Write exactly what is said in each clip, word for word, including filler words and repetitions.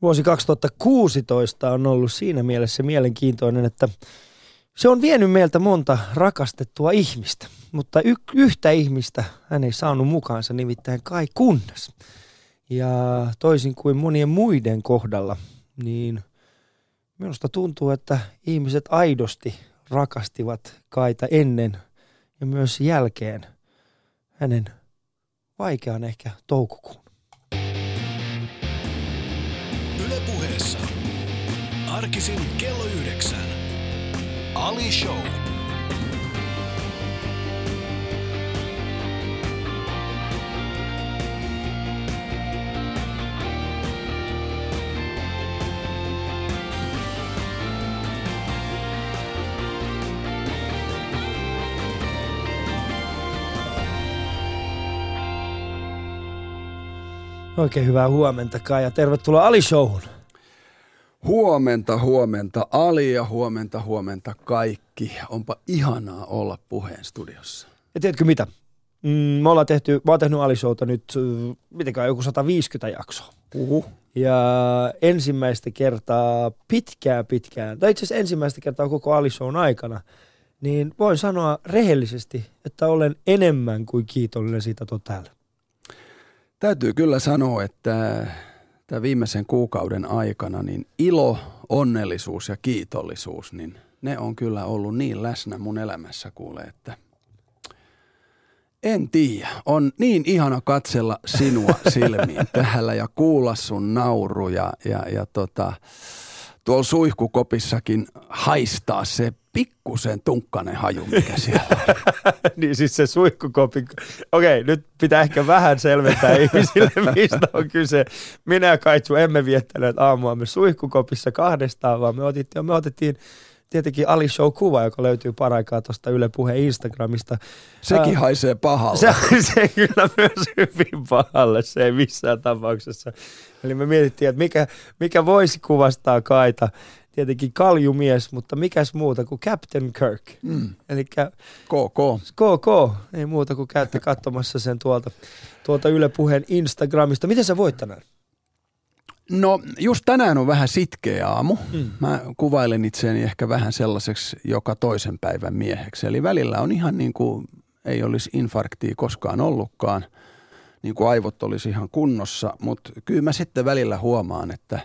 Vuosi kaksituhattakuusitoista on ollut siinä mielessä mielenkiintoinen, että se on vienyt meiltä monta rakastettua ihmistä, mutta y- yhtä ihmistä hän ei saanut mukaansa, nimittäin Kai Kunnas. Ja toisin kuin monien muiden kohdalla, niin minusta tuntuu, että ihmiset aidosti rakastivat Kaita ennen ja myös jälkeen hänen vaikean ehkä toukokuun. Yle Puheessa. Arkisin kello yhdeksän. Ali Show. Oikein hyvää huomenta, Kai, ja tervetuloa Ali Showhun. Huomenta, huomenta Ali ja huomenta, huomenta kaikki. Onpa ihanaa olla Puheen studiossa. Ja tiedätkö mitä? Mm, me ollaan tehty, mä oon tehnyt Ali Showta nyt, mitenkään joku sata viisikymmentä jaksoa. Uhu. Ja ensimmäistä kertaa pitkään pitkään, tai itse asiassa ensimmäistä kertaa koko Ali Shown aikana, niin voin sanoa rehellisesti, että olen enemmän kuin kiitollinen siitä, että oon täällä. Täytyy kyllä sanoa, että tämän viimeisen kuukauden aikana niin ilo, onnellisuus ja kiitollisuus, niin ne on kyllä ollut niin läsnä mun elämässä, kuule, että en tiedä. On niin ihana katsella sinua silmiin täällä ja kuulla sun nauru ja, ja, ja tota, tuolla suihkukopissakin haistaa se pikkusen tunkkainen haju, mikä siellä on. Niin siis se suihkukopi. Okei, nyt pitää ehkä vähän selventää ihmisille, mistä on kyse. Minä ja Kaitsu emme viettäneet aamuamme suihkukopissa kahdestaan, vaan me otettiin, me otettiin tietenkin Ali Show-kuva, joka löytyy paraikaa tuosta Yle Puheen Instagramista. Sekin Ää, haisee pahalle. Se haisee kyllä myös hyvin pahalle, se ei missään tapauksessa. Eli me mietittiin, että mikä, mikä voisi kuvastaa Kaita. Tietenkin kaljumies, mutta mikäs muuta kuin Captain Kirk. Mm. Eli K K. K K. Ei muuta kuin käytte katsomassa sen tuolta, tuolta Yle Puheen Instagramista. Miten sä voit tänään? No just tänään on vähän sitkeä aamu. Mm. Mä kuvailen itseäni ehkä vähän sellaiseksi joka toisen päivän mieheksi. Eli välillä on ihan niin kuin ei olisi infarktia koskaan ollutkaan. Niin kuin aivot olisi ihan kunnossa. Mutta kyllä mä sitten välillä huomaan, että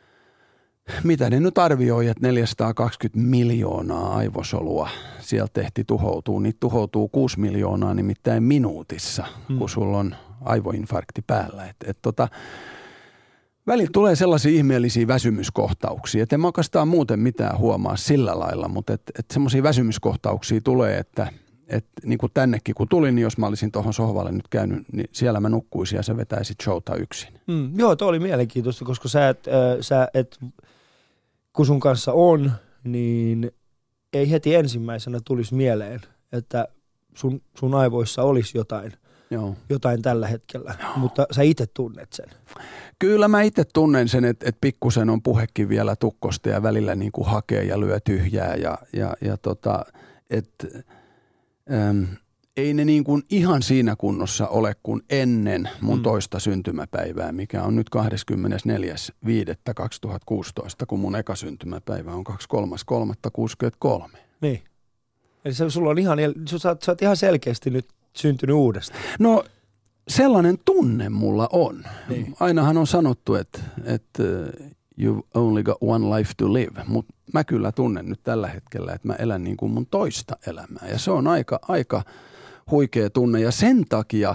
mitä ne nyt arvioi, että neljäsataakaksikymmentä miljoonaa aivosolua sieltä tehti tuhoutuu. Niitä tuhoutuu kuusi miljoonaa nimittäin minuutissa, mm. kun sulla on aivoinfarkti päällä. Et, et tota, välillä tulee sellaisia ihmeellisiä väsymyskohtauksia, että en mä oikeastaan muuten mitään huomaa sillä lailla, mutta et, et semmoisia väsymyskohtauksia tulee, että et, niin kuin tännekin kun tulin, niin jos mä olisin tuohon sohvalle nyt käynyt, niin siellä mä nukkuisin ja sä vetäisit showta yksin. Mm, joo, toi oli mielenkiintoista, koska sä et, äh, sä et, kun sun kanssa on, niin ei heti ensimmäisenä tulisi mieleen, että sun, sun aivoissa olisi jotain, Joo. jotain tällä hetkellä, Joo. mutta sä itse tunnet sen. Kyllä mä itse tunnen sen, että, että pikkusen on puhekin vielä tukkosta ja välillä niin kuin hakee ja lyö tyhjää ja, ja, ja tota, että äm, ei ne niin kuin ihan siinä kunnossa ole kuin ennen mun mm. toista syntymäpäivää, mikä on nyt kahdeskymmenesneljäs viidettä kaksituhattakuusitoista, kun mun eka syntymäpäivä on kaksikymmentäkolmas kolmatta kuusikymmentäkolme. Niin. Eli sä, sulla on ihan, sä oot, sä oot ihan selkeästi nyt syntynyt uudestaan. No sellainen tunne mulla on. Niin. Ainahan on sanottu, että, että you've only got one life to live, mutta mä kyllä tunnen nyt tällä hetkellä, että mä elän niin kuin mun toista elämää. Ja se on aika, aika huikea tunne ja sen takia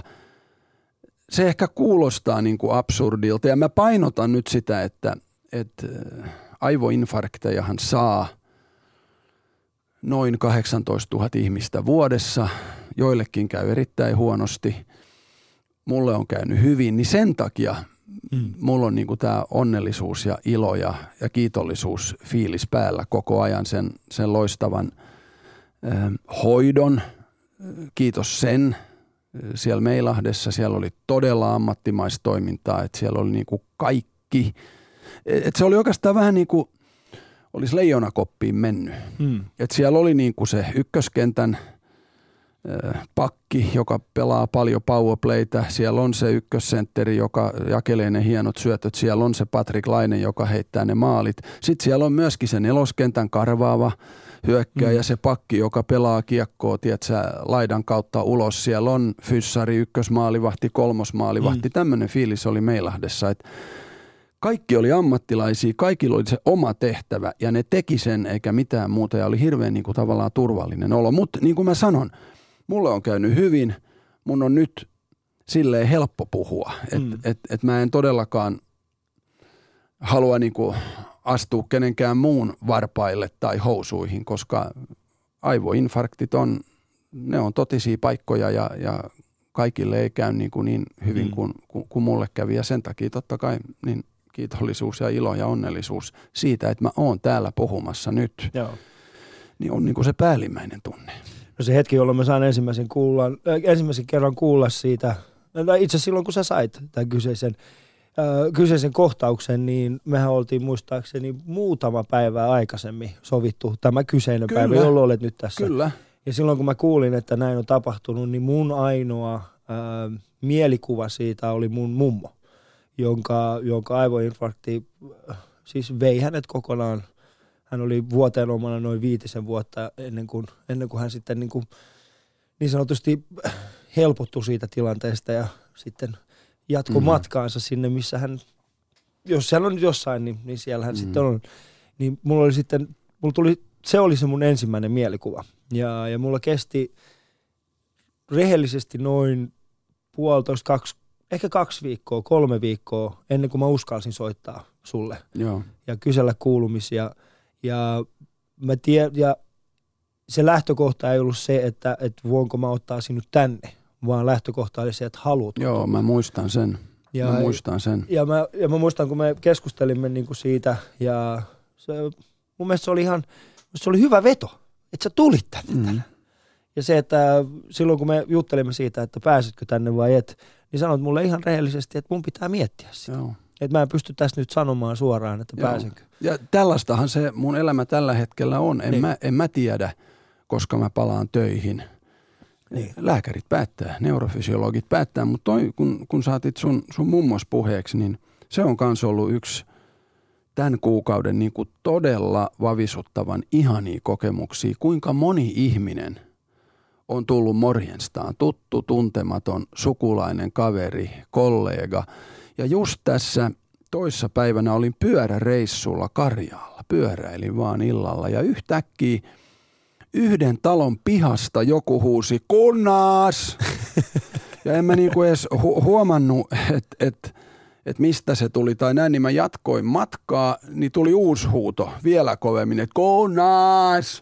se ehkä kuulostaa niin kuin absurdilta. Ja mä painotan nyt sitä, että, että aivoinfarktejahan saa noin kahdeksantoistatuhatta ihmistä vuodessa. Joillekin käy erittäin huonosti. Mulle on käynyt hyvin, niin sen takia mm. mulla on niinku tämä onnellisuus ja ilo ja, ja kiitollisuus fiilis päällä koko ajan sen, sen loistavan äh, hoidon. Kiitos sen. Siellä Meilahdessa siellä oli todella ammattimaista toimintaa, että siellä oli niinku kaikki. Et se oli oikeastaan vähän niin kuin olisi leijonakoppiin mennyt. Mm. Et siellä oli niinku se ykköskentän pakki, joka pelaa paljon powerplaytä. Siellä on se ykkössentteri, joka jakelee ne hienot syötöt. Siellä on se Patrik Laine, joka heittää ne maalit. Sitten siellä on myöskin se neloskentän karvaava hyökkääjä ja mm. se pakki, joka pelaa kiekkoa, tiedätkö, laidan kautta ulos. Siellä on fyssari, ykkösmaalivahti, kolmosmaalivahti. Mm. Tämmöinen fiilis oli Meilahdessa, että kaikki oli ammattilaisia, kaikilla oli se oma tehtävä ja ne teki sen eikä mitään muuta ja oli hirveän niin kuin, tavallaan turvallinen olo. Mutta niin kuin mä sanon, mulle on käynyt hyvin, mun on nyt silleen helppo puhua, että mm. et, et mä en todellakaan halua niin kuin, astua kenenkään muun varpaille tai housuihin, koska aivoinfarktit on, ne on totisia paikkoja ja, ja kaikille ei käy niin, kuin niin hyvin mm. kuin, kuin, kuin mulle kävi ja sen takia totta kai niin kiitollisuus ja ilo ja onnellisuus siitä, että mä oon täällä puhumassa nyt, Joo. niin on niin kuin se päällimmäinen tunne. No se hetki, jolloin mä saan ensimmäisen, kuulla, äh, ensimmäisen kerran kuulla siitä, itse silloin kun sä sait tämän kyseisen, äh, kyseisen kohtauksen, niin mehän oltiin muistaakseni muutama päivää aikaisemmin sovittu tämä kyseinen Kyllä. päivä, jolloin olet nyt tässä. Kyllä. Ja silloin kun mä kuulin, että näin on tapahtunut, niin mun ainoa äh, mielikuva siitä oli mun mummo, jonka, jonka aivoinfarkti siis vei hänet kokonaan. Hän oli vuoteen omana noin viitisen vuotta ennen kuin, ennen kuin hän sitten niin, kuin, niin sanotusti helpottui siitä tilanteesta ja sitten jatkoi mm-hmm. matkaansa sinne, missä hän, jos siellä on nyt jossain, niin, niin siellä hän mm-hmm. sitten on. Niin mulla oli sitten, mulla tuli, se oli se mun ensimmäinen mielikuva. Ja, ja mulla kesti rehellisesti noin puolitoista, kaksi, ehkä kaksi viikkoa, kolme viikkoa ennen kuin mä uskalsin soittaa sulle Joo. ja kysellä kuulumisia. Ja, mä tiedän, ja se lähtökohta ei ollut se, että, että voinko mä ottaa sinut tänne, vaan lähtökohta oli se, että haluatko. Joo, tulla. mä muistan sen. Ja, mä muistan sen. Ja mä, ja mä muistan, kun me keskustelimme niin kuin siitä, ja se, mun mielestä se oli ihan, se oli hyvä veto, että sä tulit tänne. Mm. Ja se, että silloin kun me juttelimme siitä, että pääsitkö tänne vai et, niin sanoit mulle ihan rehellisesti, että mun pitää miettiä sitä. Joo. Että mä en pysty tässä nyt sanomaan suoraan, että Joo. pääsenkö. Ja tällaistahan se mun elämä tällä hetkellä on. En, niin. mä, en mä tiedä, koska mä palaan töihin. Niin. Lääkärit päättää, neurofysiologit päättää, mutta toi, kun, kun saatit sun, sun mummos puheeksi, niin se on kans ollut yksi tämän kuukauden niin kuin todella vavisuttavan ihania kokemuksia. Kuinka moni ihminen on tullut morjenstaan, tuttu, tuntematon, sukulainen, kaveri, kollega. Ja just tässä toissa päivänä olin pyöräreissulla Karjaalla, pyöräilin vaan illalla ja yhtäkkiä yhden talon pihasta joku huusi kunnas. Ja en mä niinku edes hu- huomannut, että et, et mistä se tuli tai näin, niin mä jatkoin matkaa, niin tuli uusi huuto vielä kovemmin, että kunnas.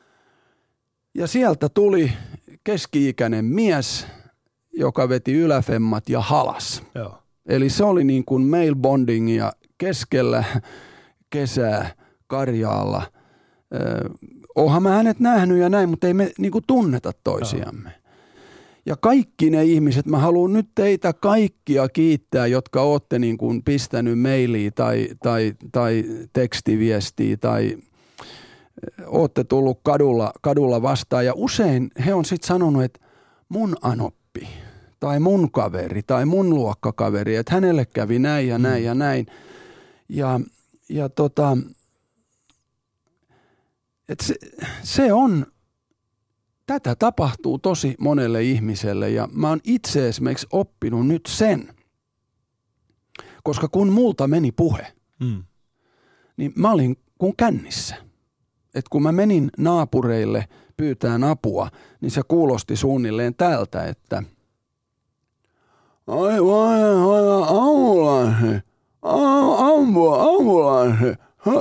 Ja sieltä tuli keski-ikäinen mies, joka veti yläfemmat ja halas. Joo. Eli se oli niin kuin male bondingia keskellä kesää Karjaalla. Öö, oonhan mä hänet nähnyt ja näin, mutta ei me niin kuin tunneta toisiamme. No. Ja kaikki ne ihmiset, mä haluan nyt teitä kaikkia kiittää, jotka ootte niin kuin pistänyt mailia tai, tai, tai tekstiviestiä tai ootte tullut kadulla, kadulla vastaan. Ja usein he on sitten sanonut, että mun anoppi tai mun kaveri tai mun luokkakaveri, että hänelle kävi näin ja näin mm. ja näin. Ja, ja tota, että se, se on, tätä tapahtuu tosi monelle ihmiselle ja mä oon itse esimerkiksi oppinut nyt sen, koska kun multa meni puhe, mm. niin mä olin kun kännissä. Että kun mä menin naapureille pyytään apua, niin se kuulosti suunnilleen tältä, että ai vai, vai, ambulanssi, ambulanssi,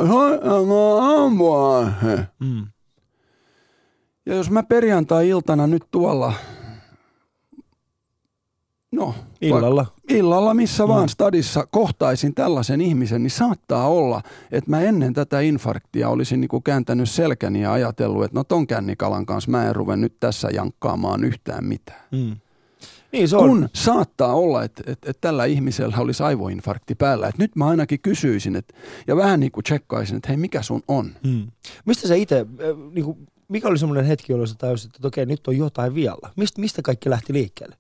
ambulanssi. Mm. Ja jos mä perjantai-iltana nyt tuolla, no illalla, illalla missä vaan mm. stadissa kohtaisin tällaisen ihmisen, niin saattaa olla, että mä ennen tätä infarktia olisin niinku kääntänyt selkäni ja ajatellut, että no ton kännikalan kanssa mä en ruve nyt tässä jankkaamaan yhtään mitään. Mm. Niin se on. Kun saattaa olla, että, että, että tällä ihmisellä olisi aivoinfarkti päällä. Että nyt mä ainakin kysyisin että, ja vähän niin kuin tsekkaisin, että hei, mikä sun on? Hmm. Mistä sä itse, niin kuin, mikä oli semmoinen hetki, jolloin sä tajusit, että okei, nyt on jotain vialla? Mist, mistä kaikki lähti liikkeelle?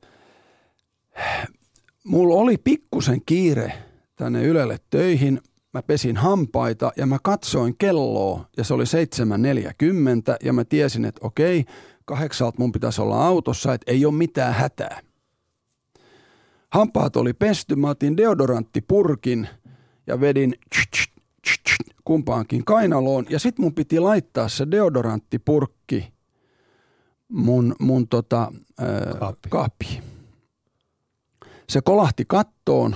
Mulla oli pikkusen kiire tänne Ylelle töihin. Mä pesin hampaita ja mä katsoin kelloa ja se oli seitsemän neljäkymmentä ja mä tiesin, että okei, kahdeksalta mun pitäisi olla autossa, että ei ole mitään hätää. Hampaat oli pesty, mä otin deodoranttipurkin ja vedin kumpaankin kainaloon ja sit mun piti laittaa se deodoranttipurkki mun, mun tota, ää, kaappiin. Se kolahti kattoon.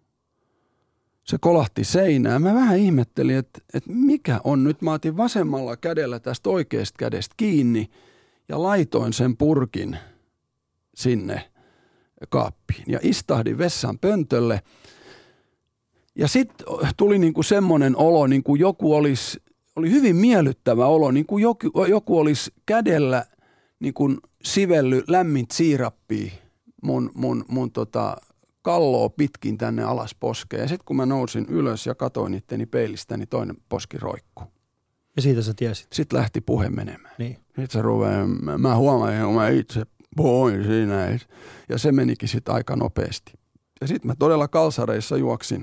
Se kolahti seinään. Mä vähän ihmettelin, että, että mikä on nyt. Mä otin vasemmalla kädellä tästä oikeasta kädestä kiinni ja laitoin sen purkin sinne kaappiin. Ja istahdin vessan pöntölle. Ja sitten tuli niinku semmoinen olo, niin kuin joku olisi, oli hyvin miellyttävä olo, niin kuin joku, joku olisi kädellä niin kuin sivellyt lämmintä siirappia mun, mun, mun tota, kalloa pitkin tänne alas poskeen. Ja sitten kun mä nousin ylös ja katoin itteni peilistä, niin toinen poski roikkuu. Ja siitä sä tiesit? Sitten lähti puhe menemään. Niin. Sitten se ruveen, mä, mä huomasin, kun mä itse puhuin siinä. Ja se menikin sitten aika nopeasti. Ja sitten mä todella kalsareissa juoksin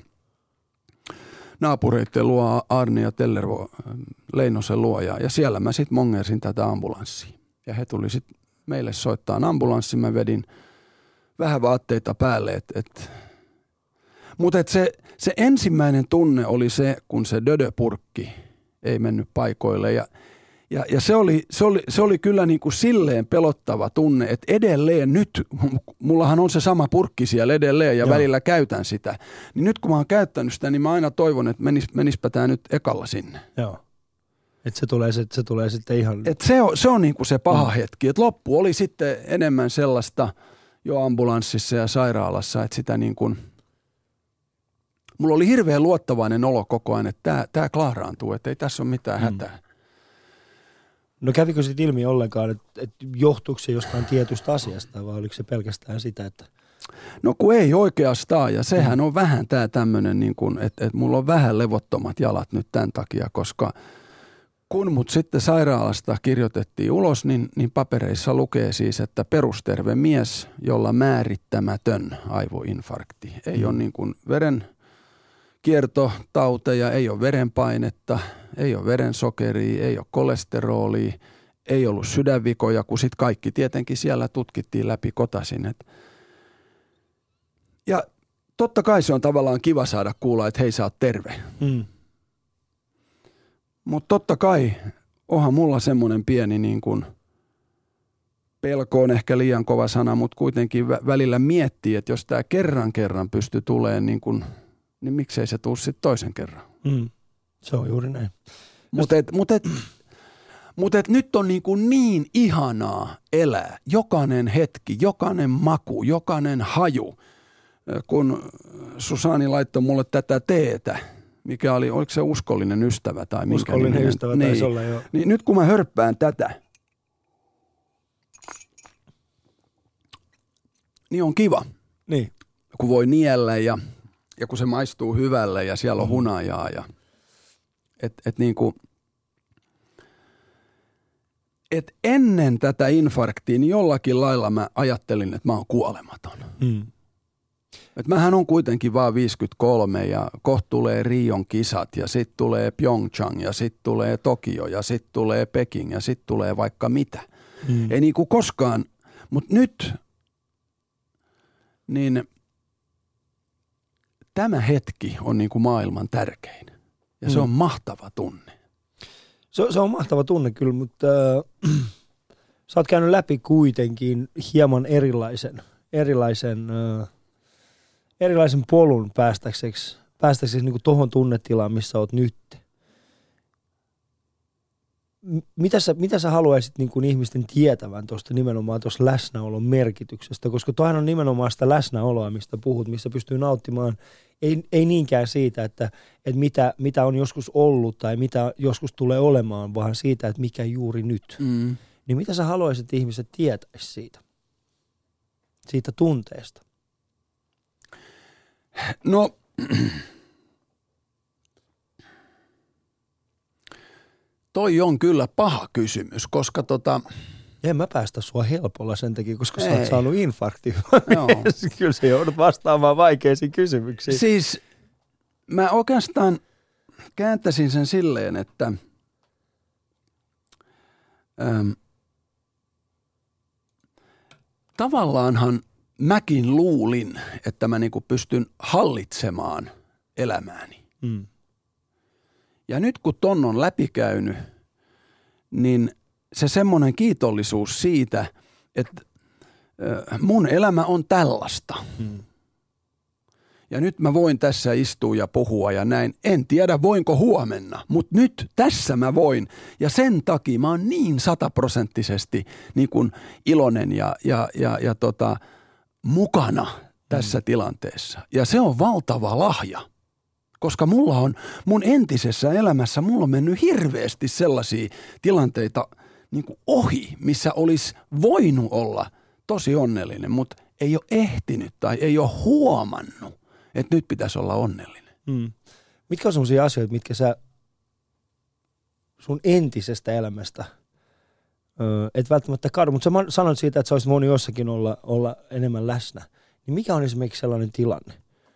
naapureitten luo, Arni ja Tellervo, Leinosen luo. Ja, ja siellä mä sitten mongersin tätä ambulanssia. Ja he tuli sitten meille soittaa ambulanssi. Mä vedin vähän vaatteita päälle. Et, et. Mutta et se, se ensimmäinen tunne oli se, kun se dödöpurkki ei mennyt paikoille. Ja, ja, ja se, oli, se, oli, se oli kyllä niin kuin silleen pelottava tunne, että edelleen nyt, mullahan on se sama purkki siellä edelleen ja Joo. välillä käytän sitä. Niin nyt kun mä oon käyttänyt sitä, niin mä aina toivon, että menis, menispä tää nyt ekalla sinne. Joo. Että se tulee, se, se tulee sitten ihan... Et se on, se on niin kuin se paha mm. hetki. Että loppu oli sitten enemmän sellaista jo ambulanssissa ja sairaalassa, että sitä niin kuin... Mulla oli hirveän luottavainen olo koko ajan, että tää, tää klaaraantuu, että ei tässä ole mitään mm. hätää. No kävikö sitten ilmi ollenkaan, että, että johtuuko se jostain tietystä asiasta vai oliko se pelkästään sitä, että... No kun ei oikeastaan ja sehän mm. on vähän tää tämmönen niin kuin, että, että mulla on vähän levottomat jalat nyt tämän takia, koska... Kun mut sitten sairaalasta kirjoitettiin ulos, niin, niin papereissa lukee siis, että perusterve mies, jolla määrittämätön aivoinfarkti. Ei mm. ole niin kuin verenkiertotauteja, ei ole verenpainetta, ei ole verensokeria, ei ole kolesterolia, ei ollut sydänvikoja, kun sitten kaikki tietenkin siellä tutkittiin läpi kotasin. Et ja totta kai se on tavallaan kiva saada kuulla, että hei, sä oot terve. Mm. Mutta totta kai onhan mulla semmoinen pieni niin kuin, pelko on ehkä liian kova sana, mutta kuitenkin välillä miettii, että jos tämä kerran kerran pystyy tulemaan, niin, kuin, niin miksei se tule sitten toisen kerran. Mm, se on juuri näin. Mutta et, mut et, mut et nyt on niin, kuin niin ihanaa elää. Jokainen hetki, jokainen maku, jokainen haju. Kun Susani laittoi mulle tätä teetä, mikä oli, oliko se uskollinen ystävä tai minkä Uskollinen niminen? ystävä niin, taisi olla, joo. Niin nyt kun mä hörppään tätä, niin on kiva. Niin. Kun voi niellä ja, ja kun se maistuu hyvälle ja siellä on hunajaa. Ja, et, et niin kuin, et ennen tätä infarktia niin jollakin lailla mä ajattelin, että mä oon kuolematon. Mm. Et mähän on kuitenkin vaan viisikymmentäkolme ja kohta tulee Rion kisat ja sitten tulee Pyeongchang ja sitten tulee Tokio ja sitten tulee Peking ja sitten tulee vaikka mitä. Mm. Ei niinku koskaan, mutta nyt niin tämä hetki on niinku maailman tärkein ja mm. se on mahtava tunne. Se, se on mahtava tunne kyllä, mutta äh, sä oot käynyt läpi kuitenkin hieman erilaisen, erilaisen äh, erilaisen polun päästäkseksi, päästäkseksi niin kuin tohon tunnetilaan, missä oot nyt. Mitä sä, mitä sä haluaisit niin kuin ihmisten tietävän tuosta nimenomaan tuossa läsnäolon merkityksestä? Koska toihan on nimenomaan sitä läsnäoloa, mistä puhut, missä pystyy nauttimaan. Ei, ei niinkään siitä, että, että mitä, mitä on joskus ollut tai mitä joskus tulee olemaan, vaan siitä, että mikä juuri nyt. Mm. Niin mitä sä haluaisit ihmiset tietäisi siitä? Siitä tunteesta? No, toi on kyllä paha kysymys, koska tota... En mä päästä sua helpolla sen takia, koska Ei. sä oot saanut infarkti. Joo. Kyllä sä joudut vastaamaan vaikeisiin kysymyksiin. Siis mä oikeastaan kääntäisin sen silleen, että äm, tavallaanhan mäkin luulin, että mä niinku pystyn hallitsemaan elämääni. Mm. Ja nyt kun ton on läpikäynyt, niin se semmoinen kiitollisuus siitä, että äh, mun elämä on tällaista. Mm. Ja nyt mä voin tässä istua ja puhua ja näin. En tiedä voinko huomenna, mutta nyt tässä mä voin. Ja sen takia mä oon niin sataprosenttisesti niin kuin iloinen ja, ja, ja, ja tota, mukana tässä mm. tilanteessa. Ja se on valtava lahja. Koska mulla on mun entisessä elämässä, mulla on mennyt hirveästi sellaisia tilanteita niin kuin ohi, missä olisi voinut olla tosi onnellinen, mutta ei ole ehtinyt tai ei ole huomannut, että nyt pitäisi olla onnellinen. Mm. Mitkä on sellaisia asioita, mitkä sä sun entisestä elämästä öö, et välttämättä kadu, mutta sä sanoit siitä, että sä olisit voinut jossakin olla, olla enemmän läsnä. Niin mikä on esimerkiksi sellainen tilanne?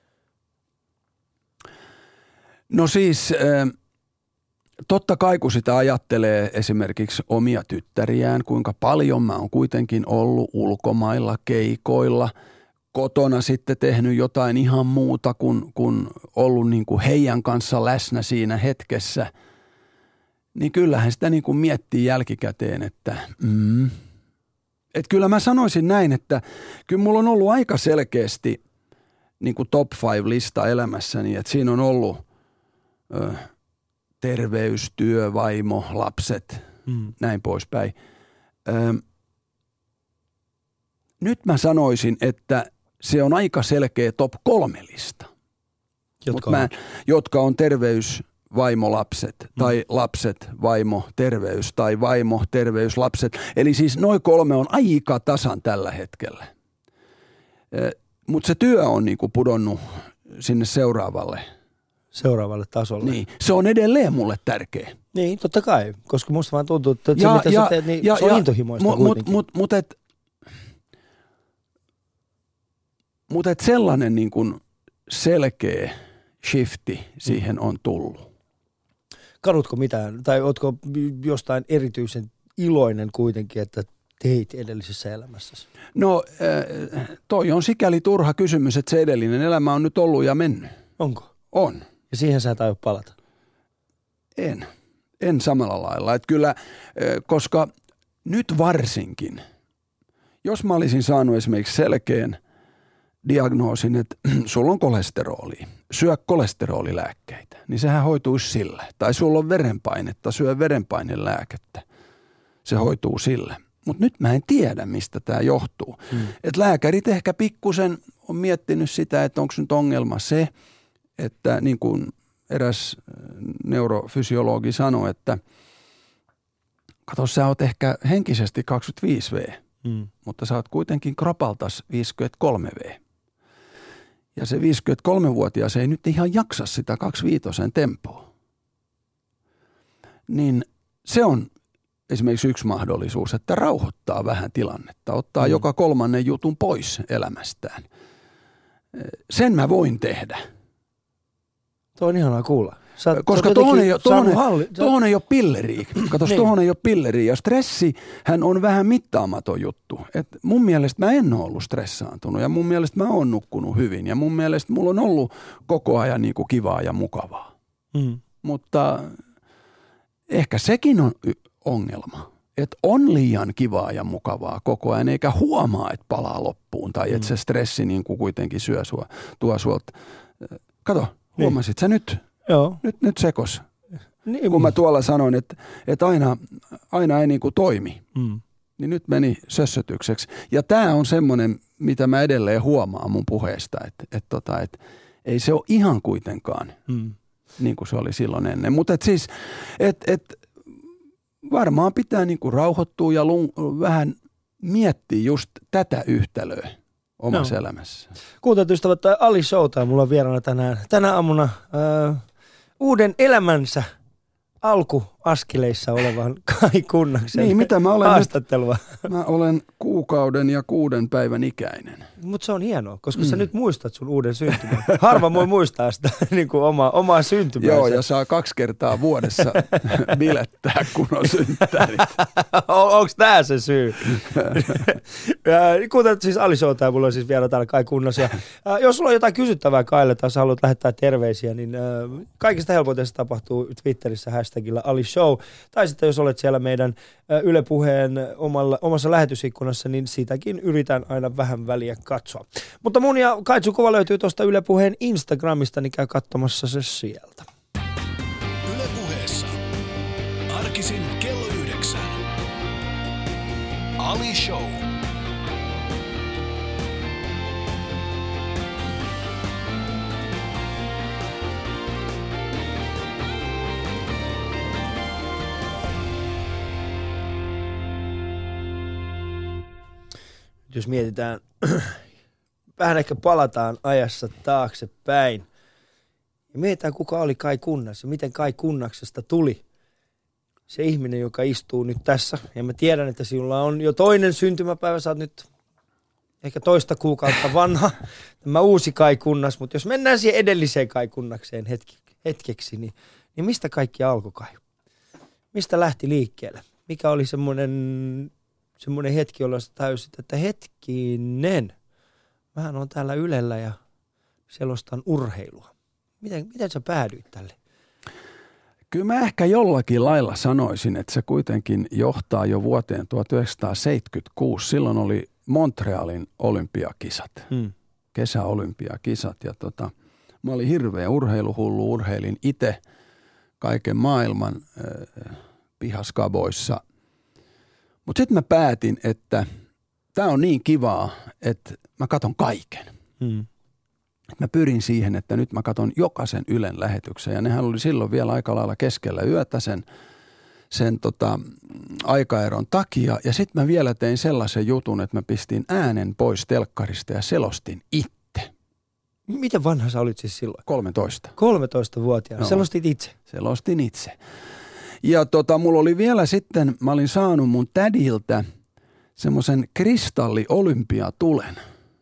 No siis, totta kai kun sitä ajattelee esimerkiksi omia tyttäriään, kuinka paljon mä oon kuitenkin ollut ulkomailla, keikoilla, kotona sitten tehnyt jotain ihan muuta kuin, kuin ollut niin kuin heidän kanssa läsnä siinä hetkessä, niin kyllähän sitä niin kuin miettii jälkikäteen, että mm. Et kyllä mä sanoisin näin, että kyllä mulla on ollut aika selkeästi niin kuin top five lista elämässäni, että siinä on ollut ö, terveys, työ, vaimo, lapset, mm. näin poispäin. Ö, nyt mä sanoisin, että se on aika selkeä top kolme lista, Jotka on? Mä, mä, jotka on terveys, vaimo, lapset, mm. tai lapset, vaimo, terveys, tai vaimo, terveys, lapset. Eli siis noin kolme on aika tasan tällä hetkellä. Mutta se työ on niinku pudonnut sinne seuraavalle. Seuraavalle tasolle. Niin, se on edelleen mulle tärkeä. Niin, totta kai, koska musta vaan tuntuu, että ja, se mitä ja, sä teet, niin ja, se on ja, intohimoista mut, kuitenkin. Mutta mut, mut et, mut et sellainen niin kuin selkeä shifti siihen on tullut. Kadutko mitään, tai ootko jostain erityisen iloinen kuitenkin, että teit edellisessä elämässäsi? No toi on sikäli turha kysymys, että se edellinen elämä on nyt ollut ja mennyt. Onko? On. Ja siihen sä et aio palata? En. En samalla lailla. Että kyllä, koska nyt varsinkin, jos mä olisin saanut esimerkiksi selkeän diagnoosin, että sulla on kolesteroli, syö kolesterolilääkkeitä, niin sehän hoituisi sillä. Tai sulla on verenpainetta, syö verenpainelääkettä. Se hoituu sillä. Mutta nyt mä en tiedä, mistä tämä johtuu. Hmm. Et lääkärit ehkä pikkusen on miettinyt sitä, että onko nyt ongelma se, että niin kuin eräs neurofysiologi sanoi, että kato, sä oot ehkä henkisesti kaksikymmentäviisi vuotias, hmm. mutta sä oot kuitenkin kropaltas viisikymmentäkolme vuotias. Ja se viisikymmentäkolmevuotias ei nyt ihan jaksa sitä kaksikymmentäviisi tempoa. Niin se on esimerkiksi yksi mahdollisuus, että rauhoittaa vähän tilannetta, ottaa mm. joka kolmannen jutun pois elämästään. Sen mä voin tehdä. Tuo on ihanaa kuulla. Sä, Koska tuohon ei, halli... ei ole pilleriä. Katos, niin. tuohon ei ole pilleriä. Ja stressi, hän on vähän mittaamaton juttu. Et mun mielestä mä en ole ollut stressaantunut ja mun mielestä mä oon nukkunut hyvin. Ja mun mielestä mulla on ollut koko ajan niin kuin kivaa ja mukavaa. Mm. Mutta ehkä sekin on ongelma. Että on liian kivaa ja mukavaa koko ajan, eikä huomaa, että palaa loppuun. Tai että se stressi niin kuin kuitenkin syö sua, tuo suolta. Kato, huomasit sä nyt? Joo. Nyt, nyt sekos. Niin. Kun mä tuolla sanoin, että, että aina, aina ei niin kuin toimi, mm. niin nyt meni sössötykseksi. Ja tämä on semmoinen, mitä mä edelleen huomaan mun puheesta, että, että, että, että ei se ole ihan kuitenkaan mm. niin kuin se oli silloin ennen. Mutta et siis, että et, varmaan pitää niin kuin rauhoittua ja lun, vähän miettiä just tätä yhtälöä omassa no. elämässä. Kuuntelut ystävät, Ali Showta mulla on vieraana tänään, tänä aamuna äh, uuden elämänsä alku askeleissa olevan Kai Kunnaksen niin, mitä mä olen haastattelua. Nyt, mä olen kuukauden ja kuuden päivän ikäinen. Mutta se on hienoa, koska mm. sä nyt muistat sun uuden syntymän. Harva voi muistaa sitä niin kuin oma, omaa syntymäänsä. Joo, ja saa kaksi kertaa vuodessa bilettää, kun on synttärit. on, onko tämä se syy? Kuten siis Ali Showta, ja mulla on siis vielä täällä Kai Kunnas. Ja, ää, jos sulla on jotain kysyttävää Kaille tai sä haluat lähettää terveisiä, niin ää, kaikista helpoiten se tapahtuu Twitterissä hashtagilla Ali Show. Tai sitten jos olet siellä meidän ää, Yle Puheen omalla, omassa lähetysikkunassa, niin siitäkin yritän aina vähän väliä katsoa. Mutta mun ja Kaitsu Kova löytyy tuosta Yle Puheen Instagramista, niin käy katsomassa se sieltä. Yle Puheessa. Arkisin kello yhdeksän. Ali Show. Jos mietitään, vähän ehkä palataan ajassa taaksepäin. Ja mietitään, kuka oli Kai Kunnas ja miten Kai Kunnaksesta tuli se ihminen, joka istuu nyt tässä. Ja mä tiedän, että sinulla on jo toinen syntymäpäivä, sä oot nyt ehkä toista kuukautta vanha, tämä uusi Kai Kunnas. Mutta jos mennään siihen edelliseen Kai Kunnakseen hetki, hetkeksi, niin, niin mistä kaikki alkoi, Kai? Mistä lähti liikkeelle? Mikä oli semmoinen... semmoinen hetki, jolloin sä täysit, että hetkinen, mähän on täällä Ylellä ja selostan urheilua. Miten, miten sä päädyit tälle? Kyllä mä ehkä jollakin lailla sanoisin, että se kuitenkin johtaa jo vuoteen tuhatyhdeksänsataaseitsemänkymmentäkuusi. Silloin oli Montrealin olympiakisat, hmm. kesäolympiakisat. Ja tota, mä olin hirveä urheiluhullu, urheilin itse kaiken maailman äh, pihaskaboissa. Mutta sitten mä päätin, että tämä on niin kivaa, että mä katon kaiken. Hmm. Mä pyrin siihen, että nyt mä katon jokaisen Ylen lähetyksen. Ja nehän oli silloin vielä aika lailla keskellä yötä sen, sen tota, aikaeron takia. Ja sitten mä vielä tein sellaisen jutun, että mä pistin äänen pois telkkarista ja selostin itse. Miten vanha sä olit siis silloin? kolmetoista. kolmetoistavuotiaana. No. Selostit itse? Selostin itse. Ja tota, mulla oli vielä sitten, mä olin saanut mun tädiltä semmoisen kristalli-olympiatulen.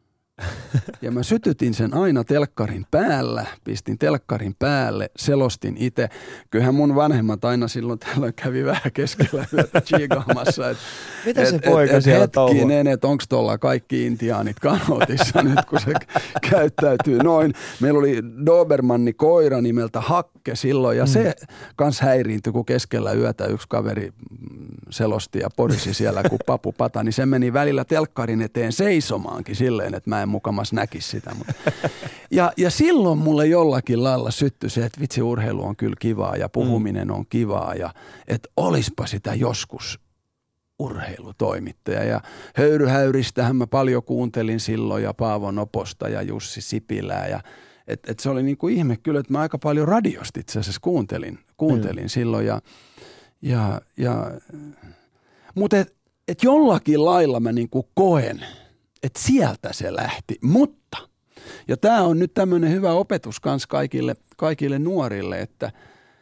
Ja mä sytytin sen aina telkkarin päällä, pistin telkkarin päälle, selostin itse. Kyllähän mun vanhemmat aina silloin tällöin kävi vähän keskellä yötä chiigaamassa. Mitä se poika et, siellä touhua? Hetkinen, että onko tuolla kaikki intiaanit kanootissa nyt, kun se käyttäytyy noin. Meillä oli Dobermanni koira nimeltä Hakke silloin, ja mm. se kans häiriintyi, kun keskellä yötä yksi kaveri selosti ja porisi siellä kuin papupata, niin se meni välillä telkkarin eteen seisomaankin silleen, että mä en mukamas näkisi sitä. Mutta. Ja, ja silloin mulle jollakin lailla syttyi se, että vitsi, urheilu on kyllä kivaa ja puhuminen on kivaa ja että olispa sitä joskus urheilutoimittaja. Ja höyryhäyristähän mä paljon kuuntelin silloin ja Paavo Noposta ja Jussi Sipilää ja että et se oli niinku ihme kyllä, että mä aika paljon radiosta itse asiassa kuuntelin, kuuntelin mm. silloin ja Ja, ja, mutta et, et jollakin lailla mä niinku koen, että sieltä se lähti. Mutta, ja tämä on nyt tämmöinen hyvä opetus kans kaikille, kaikille nuorille, että,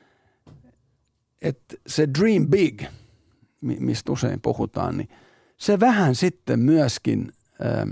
että se dream big, mistä usein puhutaan, niin se vähän sitten myöskin, ää,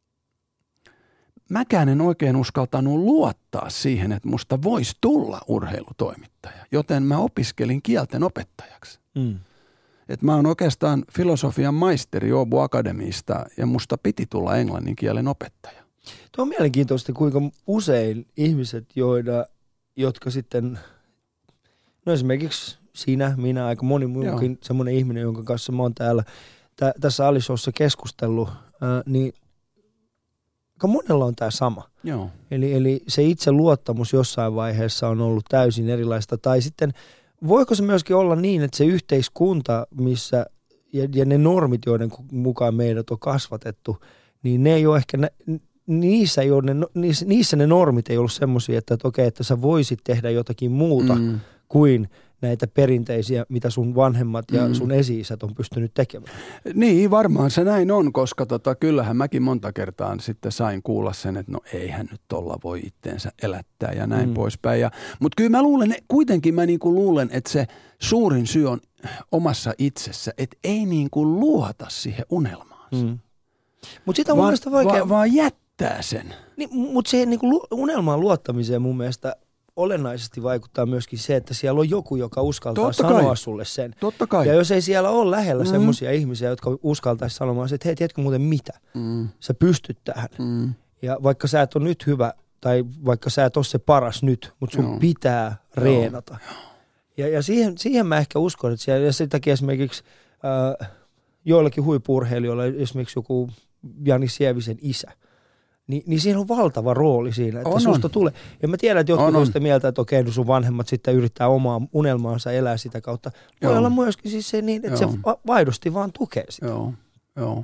mäkään en oikein uskaltanut luottaa siihen, että musta voisi tulla urheilutoimittaja, joten mä opiskelin kielten opettajaksi. Mm. Et mä oon oikeastaan filosofian maisteri Åbo Akademista ja musta piti tulla englannin kielen opettaja. Tuo on mielenkiintoista, kuinka usein ihmiset, joida, jotka sitten, no esimerkiksi sinä, minä, aika moni muukin semmoinen ihminen, jonka kanssa mä oon täällä tä, tässä Ali Showssa keskustellut, ää, niin aika monella on tämä sama. Joo. Eli, eli se itse luottamus jossain vaiheessa on ollut täysin erilaista. Tai sitten voiko se myöskin olla niin, että se yhteiskunta, missä ja, ja ne normit, joiden mukaan meidät on kasvatettu, niin ne ei ole ehkä, niissä, ei ole ne, niissä, niissä ne normit ei ollut semmoisia, että, että okei, että sä voisit tehdä jotakin muuta mm. kuin näitä perinteisiä, mitä sun vanhemmat ja sun esi-isät on pystynyt tekemään. Niin, varmaan se näin on, koska tota, kyllähän mäkin monta kertaa sitten sain kuulla sen, että no eihän nyt tolla voi itteensä elättää ja näin mm. poispäin. Ja, mutta kyllä mä luulen, kuitenkin mä niinku luulen, että se suurin syy on omassa itsessä, että ei niinku luota siihen unelmaansa. Mm. Mut sitä on mun mielestä vaikea... Va, vaan jättää sen. Niin, mutta siihen niinku unelmaan luottamiseen mun mielestä olennaisesti vaikuttaa myöskin se, että siellä on joku, joka uskaltaa Totta sanoa kai. sulle sen. Totta kai. Ja jos ei siellä ole lähellä mm. semmoisia ihmisiä, jotka uskaltaisi sanomaan, että hei, tiedätkö muuten mitä? Mm. Sä pystyt tähän. Mm. Ja vaikka sä et ole nyt hyvä, tai vaikka sä et ole se paras nyt, mutta sun Joo. pitää reenata. Joo. Ja, ja siihen, siihen mä ehkä uskon, että siellä, ja sen takia esimerkiksi äh, joillakin huippu-urheilijoilla, esimerkiksi joku Jani Sievisen isä, Ni, niin siinä on valtava rooli siinä, että on, susta on. tulee. Ja mä tiedän, että jotkut on sitä mieltä, että okei, no sun vanhemmat sitten yrittää omaa unelmaansa elää sitä kautta. Voi Joo. olla myöskin siis se niin, että Joo. se va- vaidosti vaan tukee sitä. Joo, Joo.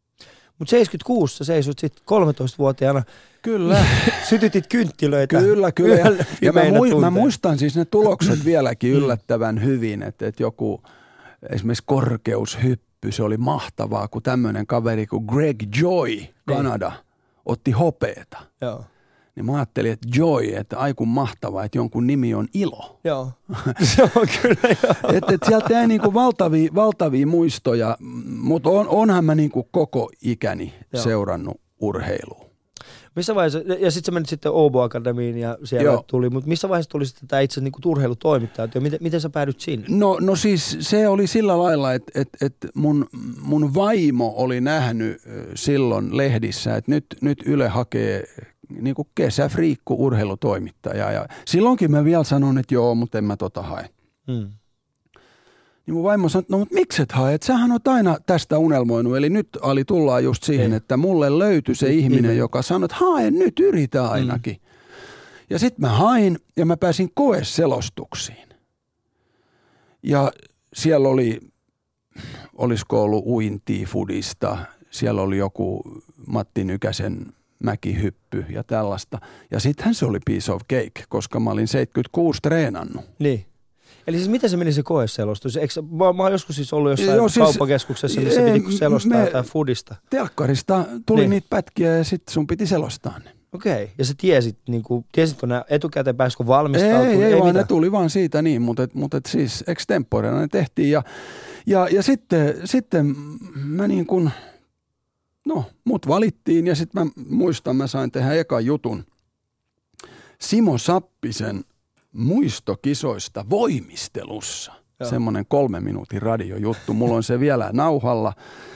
Mutta seitsemänkymmentäkuusi sä seisut sitten kolmetoistavuotiaana. Kyllä. Sytytit kynttilöitä. Kyllä, kyllä. Ja, ja mä, mui, mä muistan siis ne tulokset vieläkin yllättävän hyvin, että, että joku esimerkiksi korkeushyppy, se oli mahtavaa, kun tämmöinen kaveri kuin Greg Joy, Kanada, niin. otti hopeeta. Joo. Niin mä ajattelin, että Joy, että aiku mahtavaa, että jonkun nimi on Ilo. Joo, se on kyllä joo. Että et sieltä jäi niinku valtavia, valtavia muistoja, mutta on, onhan mä niinku koko ikäni joo. seurannut urheilua. Missä vaiheessa, ja sitten sä menit sitten Åbo Akademiin ja siellä Joo. tuli, mutta missä vaiheessa tuli sitten tämä itse niinku urheilutoimittaja? Miten, miten sä päädyt sinne? No, no siis se oli sillä lailla, että, että, että mun, mun vaimo oli nähnyt silloin lehdissä, että nyt, nyt Yle hakee niinku kesäfriikku urheilutoimittaja. Ja silloinkin mä vielä sanon, että joo, mutta en mä tota hae. Hmm. Niin mun vaimo sanoi, että no mutta miksi et hae, että sähän oot aina tästä unelmoinut. Eli nyt Ali tullaan just siihen, Ei. että mulle löytyi se ihminen, joka sanoi, että hae nyt, yritä ainakin. Mm. Ja sitten mä hain ja mä pääsin koeselostuksiin. Ja siellä oli, olisiko ollut uintia fudista, siellä oli joku Matti Nykäsen mäkihyppy ja tällaista. Ja sittenhän se oli piece of cake, koska mä olin seitsemänkymmentäkuusi treenannut. Niin. Eli siis miten se meni se koeselostus? Eikö, mä, mä oon joskus siis ollut jossain Joo, siis, kauppakeskuksessa, missä piti selostaa me, jotain foodista. Telkkarista tuli niin. niitä pätkiä ja sitten sun piti selostaa ne. Okei, okay. Ja sä tiesit, niin kuin, tiesitkö nämä etukäteen pääsikö valmistautua? Ei, ei, ei vaan mitään. Ne tuli vaan siitä niin, mutta, mutta et siis extemporeina ne tehtiin. Ja, ja, ja sitten, sitten mä niin kuin, no mut valittiin ja sitten mä muistan, mä sain tehdä ekan jutun Simo Sappisen muistokisoista voimistelussa. Joo. Semmoinen kolmen minuutin radiojuttu. Mulla on se vielä nauhalla.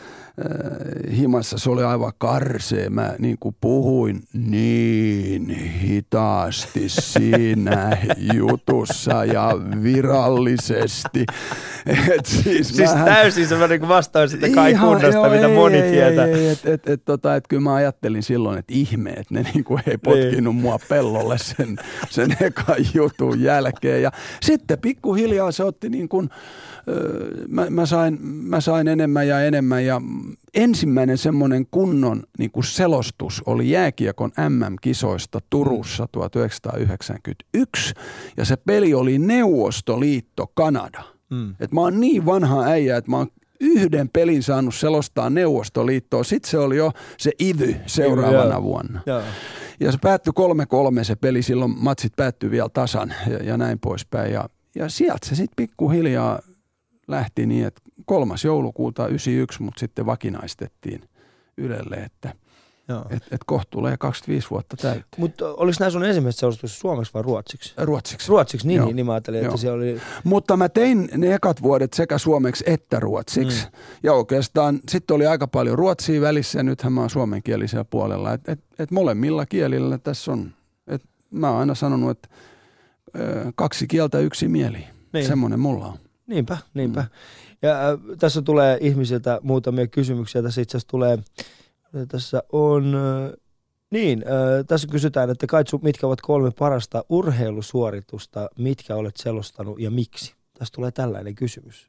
Himassa se oli aivan karsee. Mä niin kuin puhuin niin hitaasti siinä jutussa ja virallisesti. Et siis siis vähän... täysin semmoinen kuin vastaus sitä kaikundasta, mitä ei, moni ei, tietää. Ei, ei, et, et, et, tota, et kyllä mä ajattelin silloin, että ihme, että ne niin kuin ei potkinut mua pellolle sen, sen ekan jutun jälkeen. Ja sitten pikkuhiljaa se otti niin kuin, Mä, mä, sain, mä sain enemmän ja enemmän ja ensimmäinen semmoinen kunnon niin kuin selostus oli jääkiekon äm äm-kisoista Turussa tuhatyhdeksänsataayhdeksänkymmentäyksi ja se peli oli Neuvostoliitto Kanada. Mm. Et mä oon niin vanha äijä, että mä oon yhden pelin saanut selostaa Neuvostoliittoa. Sitten se oli jo se I V Y seuraavana vuonna. Ja, ja se päättyi kolme kolme se peli, silloin matsit päättyi vielä tasan ja, ja näin poispäin. Ja, ja sieltä se sitten pikkuhiljaa lähti niin, että kolmas joulukuuta yhdeksänkymmentäyksi, mutta sitten vakinaistettiin Ylelle, että et, et kohta tulee kaksikymmentäviisi vuotta täyteen. Mutta oliko nämä sun ensimmäiset selostukset suomeksi vai ruotsiksi? Ruotsiksi. Ruotsiksi, niin, niin, niin mä ajattelin, Joo. että se oli... Mutta mä tein ne ekat vuodet sekä suomeksi että ruotsiksi. Mm. Ja oikeastaan sitten oli aika paljon ruotsia välissä ja nythän mä oon suomenkielisellä puolella. Että et, et molemmilla kielillä tässä on. Et mä oon aina sanonut, että ö, kaksi kieltä yksi mieli. Niin. Semmoinen mulla on. Niinpä, niinpä. Mm. Ja äh, tässä tulee ihmisiltä muutamia kysymyksiä. Tässä itse asiassa tulee, tässä on, äh, niin, äh, tässä kysytään, että Kaitsu, mitkä ovat kolme parasta urheilusuoritusta, mitkä olet selostanut ja miksi? Tässä tulee tällainen kysymys.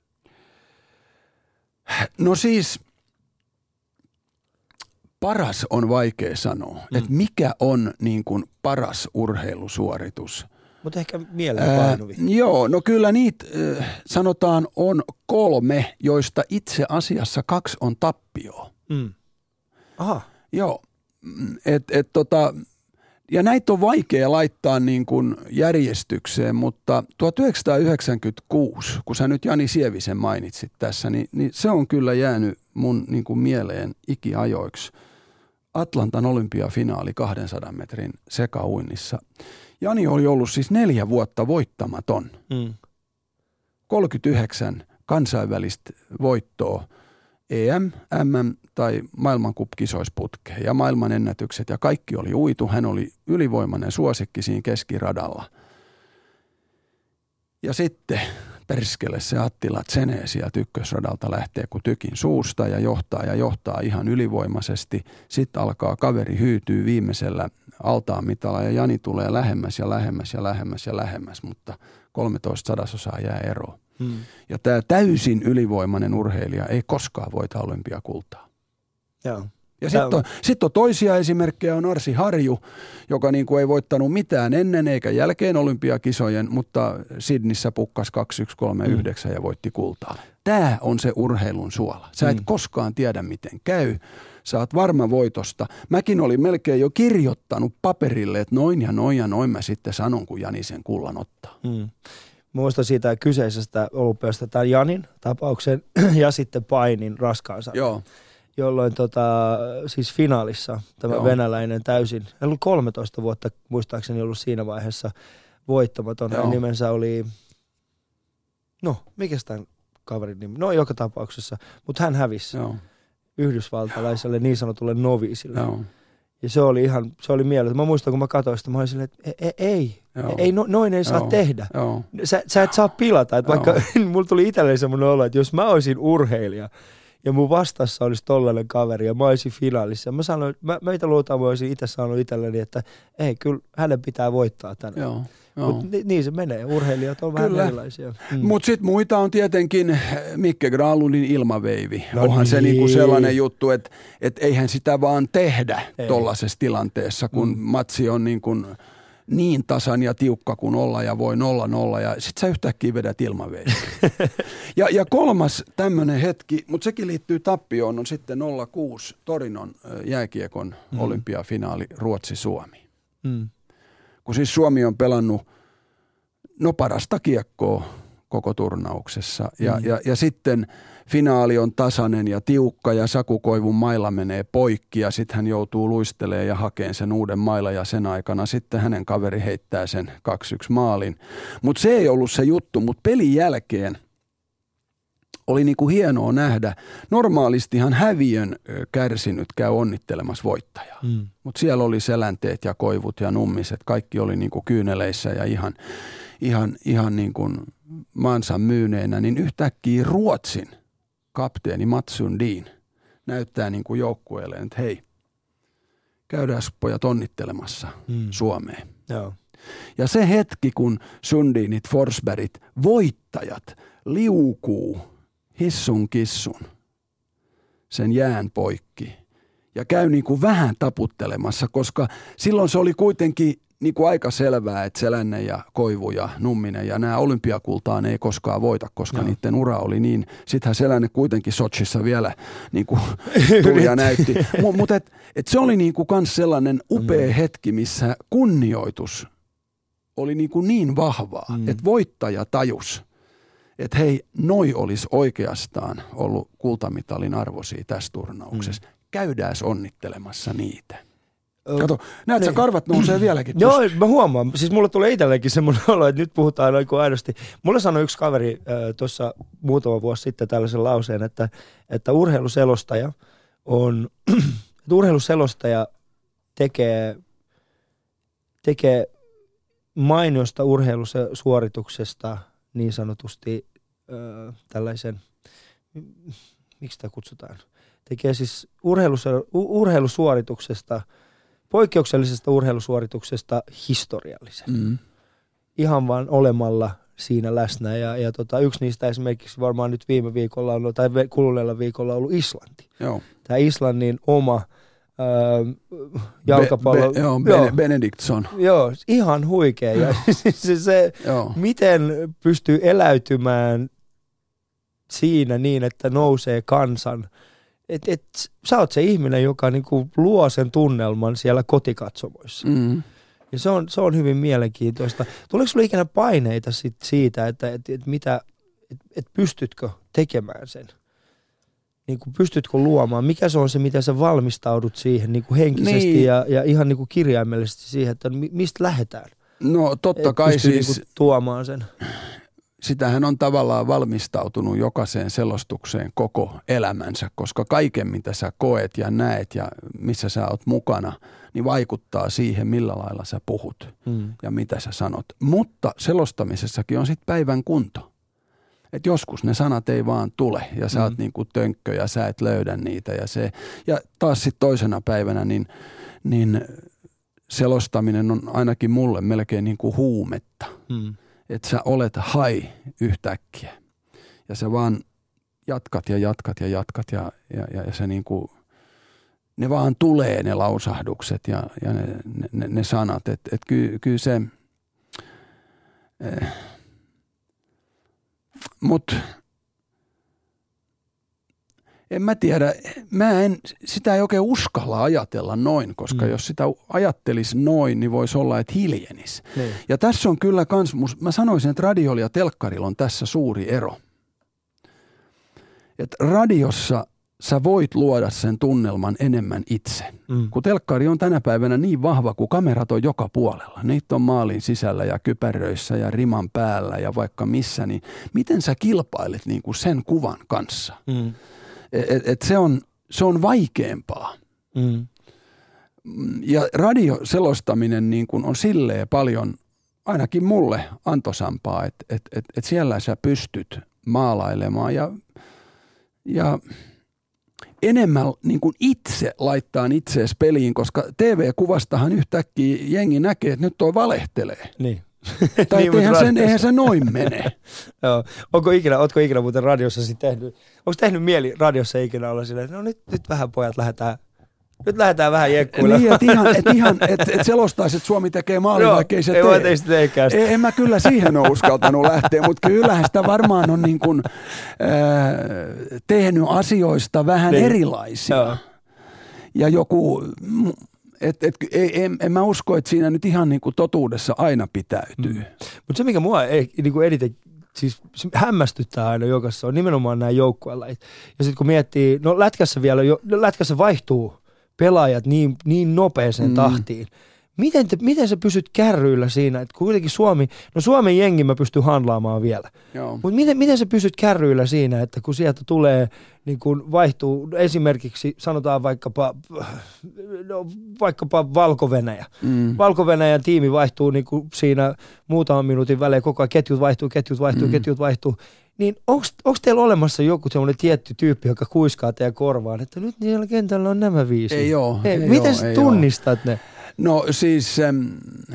No siis, paras on vaikea sanoa, mm. että mikä on niin kuin paras urheilusuoritus. Mutta ehkä mieleenpainuvia. Ää, joo, no kyllä niitä äh, sanotaan on kolme, joista itse asiassa kaksi on tappioa. Mm. Aha. Joo, et, et tota, ja näitä on vaikea laittaa niin kuin järjestykseen, mutta tuhatyhdeksänsataayhdeksänkymmentäkuusi, kun sä nyt Jani Sievisen mainitsit tässä, niin, niin se on kyllä jäänyt mun niin kuin mieleen ikiajoiksi. Atlantan olympiafinaali kahdensadan metrin sekauinnissa. Jani oli ollut siis neljä vuotta voittamaton. Mm. kolmekymmentäyhdeksän kansainvälistä voittoa E M, M M tai maailmankup-kisoisputkeen ja maailmanennätykset ja kaikki oli uitu. Hän oli ylivoimainen suosikki siinä keskiradalla. Ja sitten perskele se Attila Tsenee sieltä ykkösradalta lähtee kuin tykin suusta ja johtaa ja johtaa ihan ylivoimaisesti. Sitten alkaa kaveri hyytyy viimeisellä altaan mitalla ja Jani tulee lähemmäs ja lähemmäs ja lähemmäs ja lähemmäs, mutta kolmetoista sadasosaa jää eroon. Hmm. Ja tämä täysin ylivoimainen urheilija ei koskaan voita olympiakultaa. Joo. Ja sitten on, sit on toisia esimerkkejä, on Arsi Harju, joka niinku ei voittanut mitään ennen eikä jälkeen olympiakisojen, mutta Sydneyssä pukkas kaksi yksi kolme yhdeksän mm. ja voitti kultaa. Tämä on se urheilun suola. Sä et mm. koskaan tiedä, miten käy. Sä oot varma voitosta. Mäkin olin melkein jo kirjoittanut paperille, että noin ja noin ja noin mä sitten sanon, kun Jani sen kullan ottaa. Mm. Muistan siitä kyseisestä olympiasta tämän Janin tapauksen ja sitten painin raskaansa. Joo. Jolloin tota, siis finaalissa tämä Joo. venäläinen täysin, hän oli kolmetoista vuotta muistaakseni ollut siinä vaiheessa voittamaton. Hänen nimensä oli, no mikä tämän kaverin nimi, no joka tapauksessa, mutta hän hävisi Joo. yhdysvaltalaiselle niin sanotulle noviisille. Joo. Ja se oli ihan, se oli mieletön. Mä muistan, kun mä katsoin sitä, mä olin silleen, että ei, ei, ei no, noin ei saa Joo. tehdä. Joo. Sä, sä et saa pilata. Että vaikka mulla tuli itselleni semmoinen olo, että jos mä olisin urheilija, ja mun vastassa olisi tollainen kaveri ja mä olisin finaalissa. Mä sanoin, mä, meitä luotaan mä olisin itse sanonut itselleni, että ei, kyllä hänen pitää voittaa tänään. Mutta ni, niin se menee. Urheilijat on kyllä vähän erilaisia. Mm. Mutta sitten muita on tietenkin Mikke Granlundin ilmaveivi. No Onhan niin. se niinku sellainen juttu, että et eihän sitä vaan tehdä tollaisessa tilanteessa, kun mm. matsi on niin kuin niin tasan ja tiukka kuin olla ja voi nolla nolla ja sit sä yhtäkkiä vedät ilmaveivi. ja, ja kolmas tämmönen hetki, mutta sekin liittyy tappioon, on sitten nolla kuusi Torinon jääkiekon mm. olympiafinaali Ruotsi-Suomi. Mm. Kun siis Suomi on pelannut no parasta kiekkoa koko turnauksessa ja, mm. ja, ja sitten finaali on tasainen ja tiukka ja Saku Koivun maila menee poikki ja sitten hän joutuu luistelemaan ja hakeen sen uuden maila ja sen aikana sitten hänen kaveri heittää sen kaksi yksi maalin. Mutta se ei ollut se juttu, mutta pelin jälkeen oli niinku hienoa nähdä. Normaalistihan häviön kärsinyt käy onnittelemassa voittajaa, mm. mutta siellä oli selänteet ja koivut ja nummiset, kaikki oli niinku kyyneleissä ja ihan, ihan, ihan niin kuin maansa myyneenä, niin yhtäkkiä Ruotsin kapteeni Mats Sundin näyttää niin kuin joukkueelle, että hei, käydään pojat onnittelemassa mm. Suomeen. Joo. Ja se hetki, kun Sundinit, Forsbergit, voittajat liukuu hissun kissun sen jään poikki ja käy niin kuin vähän taputtelemassa, koska silloin se oli kuitenkin niin kuin aika selvää, että Selänne ja Koivu ja Numminen ja nämä olympiakultaan ei koskaan voita, koska no. niiden ura oli niin. Sittenhän Selänne kuitenkin Sochissa vielä niin kuin tuli ja näytti. Mutta et, et se oli niin kuin kans sellainen upea mm. hetki, missä kunnioitus oli niin, kuin niin vahvaa, mm. että voittaja tajus, että hei, noi olisi oikeastaan ollut kultamitalin arvoisia tässä turnauksessa. Mm. Käydääs onnittelemassa niitä. Kato, näet sä, karvat nousee vieläkin. Joo, mä huomaan. Siis mulla tulee itselleenkin semmoinen olo, että nyt puhutaan oikein aidosti. Mulle sanoi yksi kaveri äh, tuossa muutama vuosi sitten tällaisen lauseen, että, että urheiluselostaja on, että urheiluselostaja tekee, tekee mainiosta urheilusuorituksesta niin sanotusti äh, tällaisen, miksi sitä kutsutaan, tekee siis urheilusuorituksesta, poikkeuksellisesta urheilusuorituksesta historiallisen. Mm. Ihan vaan olemalla siinä läsnä. Ja, ja tota, yksi niistä esimerkiksi varmaan nyt viime viikolla on, tai kuluneella viikolla on ollut Islanti. Joo. Tämä Islannin oma Öö, jalkapallo. Be, be, joo, joo. Benediktsson. Joo, ihan huikea. Ja se, se miten pystyy eläytymään siinä niin, että nousee kansan. Et, et, sä oot se ihminen, joka niinku luo sen tunnelman siellä kotikatsomoissa. Mm. Ja se on, se on hyvin mielenkiintoista. Tuleeko sulla ikinä paineita sit siitä, että et, et mitä, et, et pystytkö tekemään sen? Niin kuin pystytkö luomaan? Mikä se on se, mitä sä valmistaudut siihen niin kuin henkisesti niin. Ja, ja ihan niin kuin kirjaimellisesti siihen, että mistä lähdetään? No totta kai pystyy siis niin kuin tuomaan sen. Sitähän on tavallaan valmistautunut jokaiseen selostukseen koko elämänsä, koska kaiken mitä sä koet ja näet ja missä sä oot mukana, niin vaikuttaa siihen, millä lailla sä puhut hmm. ja mitä sä sanot. Mutta selostamisessakin on sitten päivän kunto. Et joskus ne sanat ei vaan tule ja sä oot mm. niinku tönkkö ja sä et löydä niitä. Ja, se, ja taas sitten toisena päivänä niin, niin selostaminen on ainakin mulle melkein niinku huumetta. Mm. Että sä olet hai yhtäkkiä ja sä vaan jatkat ja jatkat ja jatkat ja, ja, ja, ja se niinku, ne vaan tulee ne lausahdukset ja, ja ne, ne, ne sanat. Että et ky, kyllä se... Eh, Mutta en mä tiedä, mä en, sitä ei oikein uskalla ajatella noin, koska mm. jos sitä ajattelisi noin, niin voisi olla, että hiljenisi. Niin. Ja tässä on kyllä kans, mä sanoisin, että radiolla ja telkkarilla on tässä suuri ero. Että radiossa sä voit luoda sen tunnelman enemmän itse. Mm. Kun telkkari on tänä päivänä niin vahva, kun kamerat on joka puolella. Niitä on maalin sisällä ja kypäröissä ja riman päällä ja vaikka missä. Niin miten sä kilpailet niin kuin sen kuvan kanssa? Mm. Et, et se, on, se on vaikeampaa. Mm. Ja radioselostaminen niin kuin on silleen paljon, ainakin mulle antoisampaa, että et, et, et siellä sä pystyt maalailemaan ja... ja enemmän niin kuin itse laittaa itseesi peliin, koska T V-kuvastahan yhtäkkiä jengi näkee, että nyt toi valehtelee. Niin. Tai niin, eihän, sen, eihän se noin mene. Joo. Onko ikinä, ootko ikinä muuten radiossa tehnyt, onko tehnyt mieli radiossa ikinä olla silleen, että no nyt, nyt vähän pojat lähdetään, nyt lähdetään vähän jekkuilla. Niin, että ihan, et ihan et, et selostaisi, että Suomi tekee maalin, vaikka ei se ei tee. Ei sitä teekään. En, en mä kyllä siihen ole uskaltanut lähteä, mutta kyllähän sitä varmaan on niin kuin, äh, tehnyt asioista vähän niin. erilaisia. Joo. Ja joku, et, et, en, en mä usko, että siinä nyt ihan niin kuin totuudessa aina pitäytyy. Mm. Mutta se, mikä mua ei, niin kuin eniten siis hämmästyttää aina jokaisessa, on nimenomaan nämä joukkuelajit. Ja sitten kun miettii, no lätkässä vielä, no lätkässä vaihtuu pelaajat niin, niin nopeeseen mm. tahtiin. Miten, te, miten sä pysyt kärryillä siinä, että kuitenkin Suomi, no Suomen jengi mä pystyn handlaamaan vielä, mutta miten, miten sä pysyt kärryillä siinä, että kun sieltä tulee, niin kun vaihtuu esimerkiksi, sanotaan vaikkapa, no, vaikkapa Valko-Venäjä. Mm. Valko-Venäjän tiimi vaihtuu niin kuin siinä muutaman minuutin välein, koko ajan ketjut vaihtuu, ketjut vaihtuu, mm. ketjut vaihtuu. Niin onko teillä olemassa joku semmoinen tietty tyyppi, joka kuiskaa teidän korvaan, että nyt niillä kentällä on nämä viisi? Ei oo. Ei, ei miten sä tunnistat oo. ne? No siis ähm,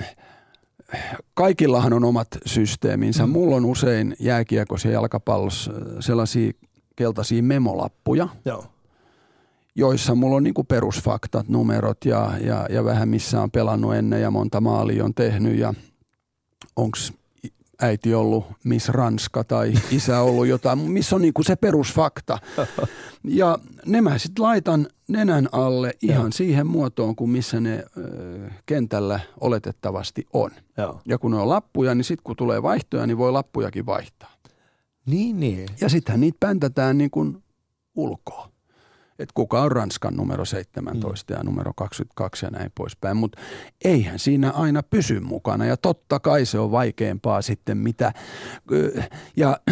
kaikillahan on omat systeeminsä. Mm. Mulla on usein jääkiekossa ja jalkapallossa sellaisia keltaisia memolappuja, Joo. joissa mulla on niinku perusfaktat, numerot ja, ja, ja vähän missä on pelannut ennen ja monta maalia on tehnyt ja onks äiti ollut Miss Ranska tai isä ollut jotain, missä on niinku se perusfakta. Ja ne mä sitten laitan nenän alle ihan Joo. siihen muotoon, kuin missä ne ö, kentällä oletettavasti on. Joo. Ja kun ne on lappuja, niin sitten kun tulee vaihtoja, niin voi lappujakin vaihtaa. Niin, niin. Ja sittenhän niitä päntätään niin kuin ulkoa. Että kuka on Ranskan numero seitsemäntoista mm. ja numero kaksikymmentäkaksi ja näin poispäin. Mutta eihän siinä aina pysy mukana ja totta kai se on vaikeampaa sitten mitä. Ja,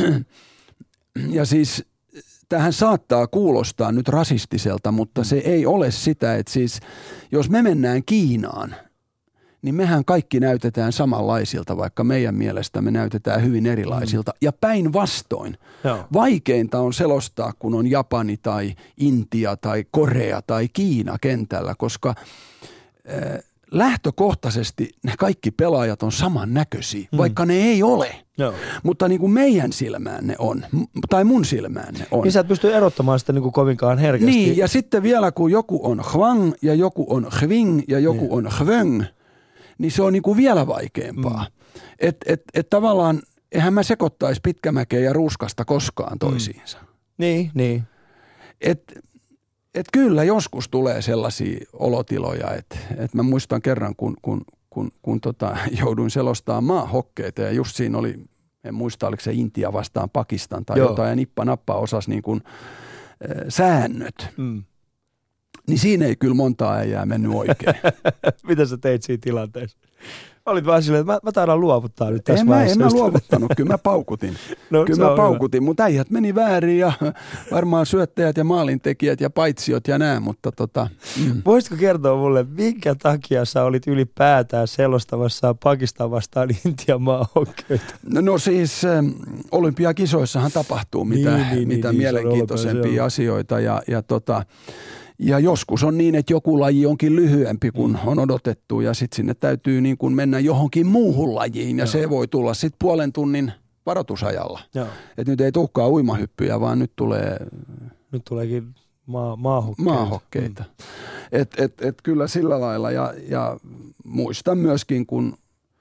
ja siis tämähän saattaa kuulostaa nyt rasistiselta, mutta se ei ole sitä, että siis jos me mennään Kiinaan, niin mehän kaikki näytetään samanlaisilta, vaikka meidän mielestä me näytetään hyvin erilaisilta. Mm. Ja päinvastoin. Joo. Vaikeinta on selostaa, kun on Japani tai Intia tai Korea tai Kiina kentällä, koska äh, lähtökohtaisesti ne kaikki pelaajat on samannäköisiä, mm. vaikka ne ei ole. Joo. Mutta niin kuin meidän silmään ne on, tai mun silmään ne on. Niin sä et pysty erottamaan sitä niin kuin kovinkaan herkästi. Niin, ja sitten vielä kun joku on hwang ja joku on hving ja joku niin. on hvöng, niin se on niin kuin vielä vaikeampaa. Mm. Että et, et tavallaan, eihän mä sekoittaisi Pitkämäkeä ja Ruuskasta koskaan toisiinsa. Mm. Niin, niin. Että et kyllä joskus tulee sellaisia olotiloja, että et mä muistan kerran, kun, kun, kun, kun tota, jouduin selostamaan maahokkeita ja just siinä oli, en muista oliko se Intia vastaan Pakistan tai Joo. jotain ja nippa nappa osasi niin kuin, äh, säännöt. Mm. Niin siinä ei kyllä montaa äijää mennyt oikein. Mitä sä teit siinä tilanteessa? Olit vaan silleen, että mä, mä taidan luovuttaa nyt tässä en vaiheessa. Mä, en mä luovuttanut, kyllä mä paukutin. No, kyllä mä paukutin, mutta äijät meni väärin ja varmaan syöttäjät ja maalintekijät ja paitsiot ja nää, mutta tota... Mm. Voisitko kertoa mulle, minkä takia sä olit ylipäätään selostamassa Pakistan vastaan Intian maahokkeita? No, no siis ähm, olympiakisoissahan tapahtuu mitä, niin, niin, mitä niin, mielenkiintoisempia asioita ja, ja tota... Ja joskus on niin, että joku laji onkin lyhyempi kuin mm. on odotettu ja sitten sinne täytyy niin kuin mennä johonkin muuhun lajiin ja Joo. se voi tulla sitten puolen tunnin varoitusajalla. Että nyt ei tulekaan uimahyppyjä, vaan nyt tulee... Nyt tuleekin maa, maahokkeita. maahokkeita. Mm. Et, et, et kyllä sillä lailla ja, ja muistan myöskin, kun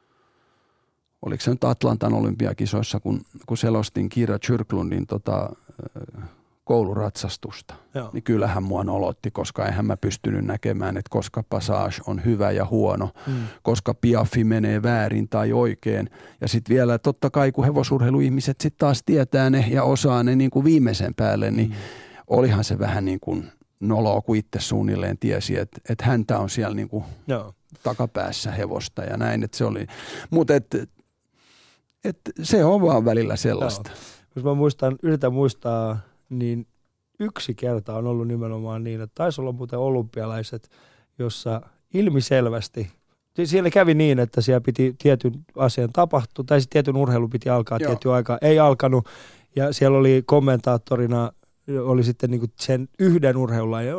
oliko se nyt Atlantan olympiakisoissa, kun, kun selostin Kira Kyrklundin tota... kouluratsastusta, Joo. niin kyllähän mua nolotti, koska eihän mä pystynyt näkemään, että koska passage on hyvä ja huono, mm. koska piaffi menee väärin tai oikein. Ja sitten vielä totta kai, kun hevosurheiluihmiset sitten taas tietää ne ja osaa ne niin kuin viimeisen päälle, niin mm. olihan se vähän niin kuin noloa, kun itse suunnilleen tiesi, että, että häntä on siellä niin kuin takapäässä hevosta ja näin, että se oli. Mutta et, et se on vaan välillä sellaista. Joo. Jos mä muistan, yritän muistaa, niin yksi kerta on ollut nimenomaan niin, että taisi olla muuten olympialaiset, jossa ilmiselvästi, siellä kävi niin, että siellä piti tietyn asian tapahtua, tai sitten tietyn urheilu piti alkaa tietyn aikaa, ei alkanut, ja siellä oli kommentaattorina, oli sitten niinku sen yhden urheilulajin,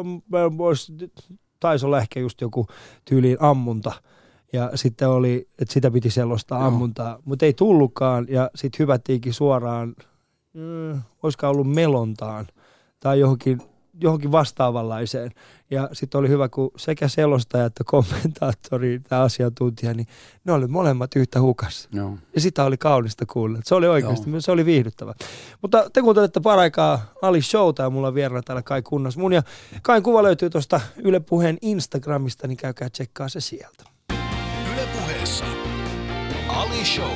taisi olla ehkä just joku tyyliin ammunta, ja sitten oli, että sitä piti selostaa ammuntaa, mutta ei tullutkaan, ja sitten hyvättiinkin suoraan, Mm, olisiko ollut melontaan tai johonkin, johonkin vastaavanlaiseen. Ja sitten oli hyvä, kun sekä selostaja että kommentaattori tai asiantuntija, niin ne oli molemmat yhtä hukassa. Joo. Ja sitä oli kaunista kuulla. Se oli oikeasti, Joo. se oli viihdyttävä. Mutta te kuuntelette paraikaa Ali Showta ja mulla on vieraana täällä Kai Kunnas. Mun ja Kain kuva löytyy tuosta Yle Puheen Instagramista, niin käykää tsekkaa se sieltä. Yle Puheessa Ali Show.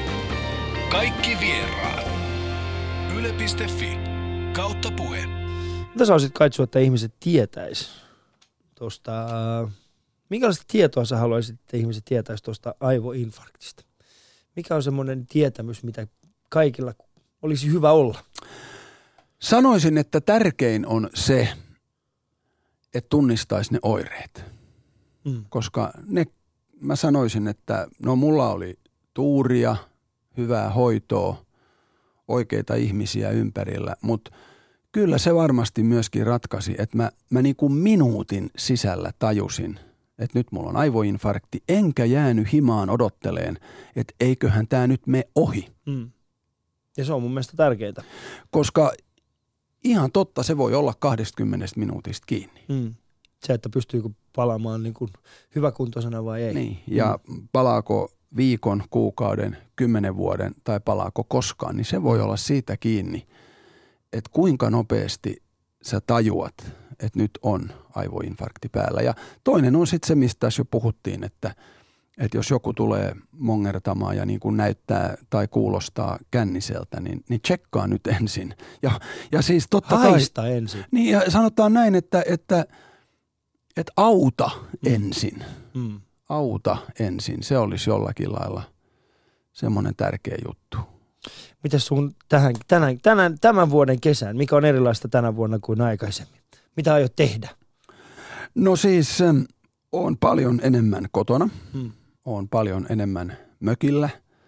Kaikki vieraat. Yle piste fi kautta puhe. Mitä sä olisit katsua, että ihmiset tietäis tuosta, minkälaista tietoa sä haluaisit, että ihmiset tietäis tuosta aivoinfarktista? Mikä on semmoinen tietämys, mitä kaikilla olisi hyvä olla? Sanoisin, että tärkein on se, että tunnistaisi ne oireet. Mm. Koska ne, mä sanoisin, että no mulla oli tuuria, hyvää hoitoa, oikeita ihmisiä ympärillä, mutta kyllä se varmasti myöskin ratkaisi, että mä, mä niin kuin minuutin sisällä tajusin, että nyt mulla on aivoinfarkti, enkä jäänyt himaan odotteleen, että eiköhän tämä nyt mene ohi. Mm. Ja se on mun mielestä tärkeää. Koska ihan totta, se voi olla kaksikymmentä minuutista kiinni. Mm. Se, että pystyykö palaamaan niin kuin hyväkuntoisena vai ei. Niin, ja mm. palaako viikon, kuukauden, kymmenen vuoden tai palaako koskaan, niin se voi olla siitä kiinni, että kuinka nopeasti sä tajuat, että nyt on aivoinfarkti päällä. Ja toinen on sitten se, mistä tässä jo puhuttiin, että, että jos joku tulee mongertamaan ja niin kuin näyttää tai kuulostaa känniseltä, niin, niin tsekkaa nyt ensin. Ja, ja siis totta Haista kai, ensin. Niin ja sanotaan näin, että, että, että auta mm. ensin. Mm. Auta ensin. Se olisi jollakin lailla semmoinen tärkeä juttu. Mitäs sun tähän, tänään, tänään, tämän vuoden kesän, mikä on erilaista tänä vuonna kuin aikaisemmin? Mitä aiot tehdä? No siis on paljon enemmän kotona, hmm. on paljon enemmän mökillä,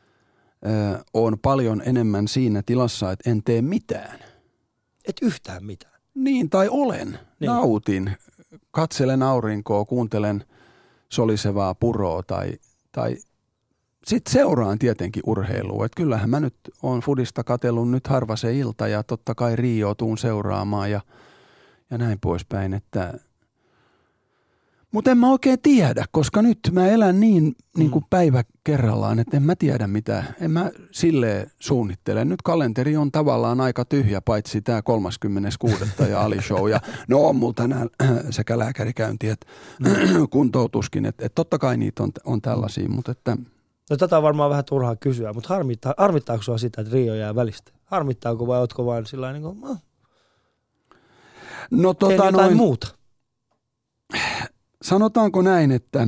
on paljon enemmän siinä tilassa, että en tee mitään. Et yhtään mitään? Niin, tai olen. Niin. Nautin, katselen aurinkoa, kuuntelen solisevaa puroa tai, tai sitten seuraan tietenkin urheilua. Et kyllähän mä nyt oon fudista katsellut nyt harva se ilta ja totta kai Rio tuun seuraamaan ja, ja näin poispäin. Että mutta en mä oikein tiedä, koska nyt mä elän niin, niin kuin päivä kerrallaan, että en mä tiedä mitä. En mä silleen suunnittele. Nyt kalenteri on tavallaan aika tyhjä, paitsi tämä kolmaskymmeneskuudes ja Ali Show. Ja no on mulla tänään sekä lääkärikäynti että kuntoutuskin. Että et totta kai niitä on, on tällaisia, mutta että... No tätä on varmaan vähän turhaa kysyä, mutta harmittaa, harmittaako sua sitä, että Rio jää välistä? Harmittaako vai ootko vaan sillä niin kuin, oh, no, tota, jotain noin, muuta? Sanotaanko näin, että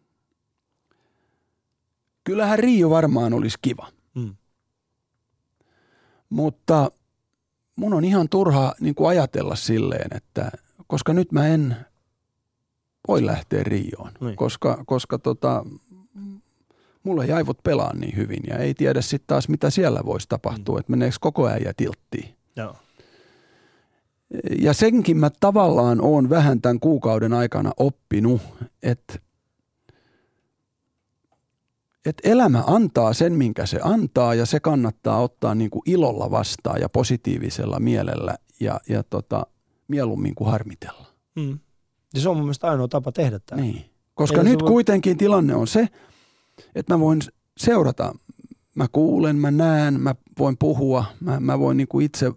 kyllähän Rio varmaan olisi kiva. Mm. Mutta mun on ihan turha niin kuin ajatella silleen, että koska nyt mä en voi lähteä Rioon, niin. koska, koska tota, mulla ei aivot pelaa niin hyvin ja ei tiedä sitten taas mitä siellä voisi tapahtua, mm. että meneekö koko äijä tilttiin. Joo. Ja senkin mä tavallaan oon vähän tämän kuukauden aikana oppinut, että, että elämä antaa sen, minkä se antaa ja se kannattaa ottaa niin kuin ilolla vastaan ja positiivisella mielellä ja, ja tota, mieluummin kuin harmitella. Mm. Ja se on mun mielestä ainoa tapa tehdä tämä. Niin. Koska Eli nyt voi... kuitenkin tilanne on se, että mä voin seurata, mä kuulen, mä näen, mä voin puhua, mä, mä voin niin kuin itse...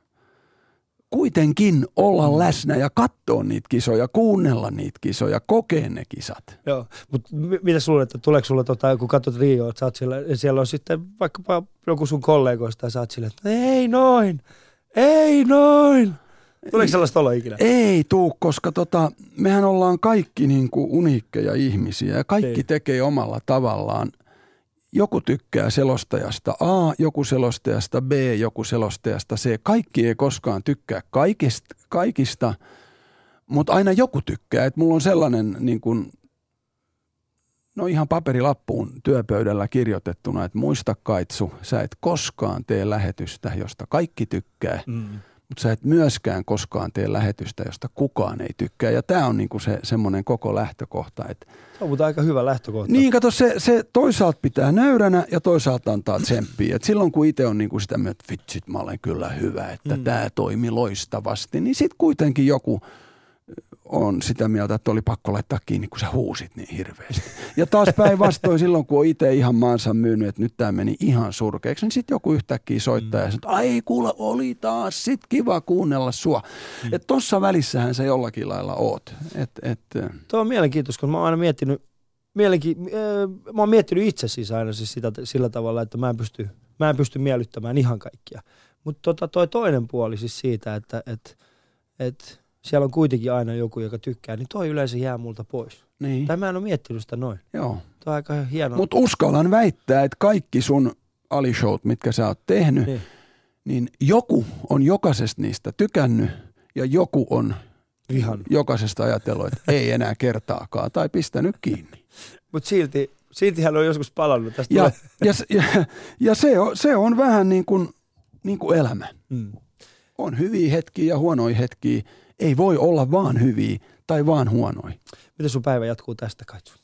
kuitenkin olla läsnä ja katsoa niitä kisoja, kuunnella niitä kisoja, kokea ne kisat. Joo, mutta mitä sulle, että tuleeko sulle, tota, kun katsot Rioa, että sä oot siellä, siellä on sitten vaikkapa joku sun kollegoista ja sä oot silleen, että ei noin, ei noin. Tuleeko sellaista olla ikinä? Ei tuu, koska tota, mehän ollaan kaikki niin kuin uniikkeja ihmisiä ja kaikki ei. tekee omalla tavallaan. Joku tykkää selostajasta A, joku selostajasta B, joku selostajasta C. Kaikki ei koskaan tykkää kaikista, kaikista mutta aina joku tykkää. Et mulla on sellainen niin kuin, no ihan paperilappuun työpöydällä kirjoitettuna, että muista Kaitsu, sä et koskaan tee lähetystä, josta kaikki tykkää. Mm. Mutta sä et myöskään koskaan tee lähetystä, josta kukaan ei tykkää. Ja tämä on niinku se semmoinen koko lähtökohta. Että se on mutta aika hyvä lähtökohta. Niin, kato, se, se toisaalta pitää nöyränä ja toisaalta antaa tsemppiä. Et silloin kun itse on niinku sitä mieltä, että vitsit, mä olen kyllä hyvä, että mm. tämä toimi loistavasti, niin sitten kuitenkin joku on sitä mieltä, että oli pakko laittaa kiinni, kun sä huusit niin hirveästi. Ja taas päinvastoin silloin, kun on itse ihan maansa myynyt, että nyt tämä meni ihan surkeaksi, niin sitten joku yhtäkkiä soittaa mm. ja sanoo, että ai kuule, oli taas, sit kiva kuunnella sua. Mm. Että tossa välissähän se jollakin lailla oot. Et, et, Tuo on mielenkiintoista, kun mä oon aina miettinyt, mielenki, äh, mä oon miettinyt itse siis aina siis sitä, sillä tavalla, että mä en pysty, mä en pysty miellyttämään ihan kaikkia. Mutta tota, toi toinen puoli siis siitä, että et, et, siellä on kuitenkin aina joku, joka tykkää, niin toi yleensä jää multa pois. Niin. Tai mä en ole miettinyt sitä noin. Joo. Toi on aika hienoa. Mutta uskallan väittää, että kaikki sun Ali-showt, mitkä sä oot tehnyt, niin. niin joku on jokaisesta niistä tykännyt ja joku on Ihan. jokaisesta ajatellut, että ei enää kertaakaan tai pistänyt kiinni. Mutta silti, silti hän on joskus palannut. Tästä ja ja, ja, ja se, on, se on vähän niin kuin, niin kuin elämä. Mm. On hyviä hetkiä ja huonoja hetkiä. Ei voi olla vaan hyviä tai vaan huonoja. Miten sun päivä jatkuu tästä, Kaitsu?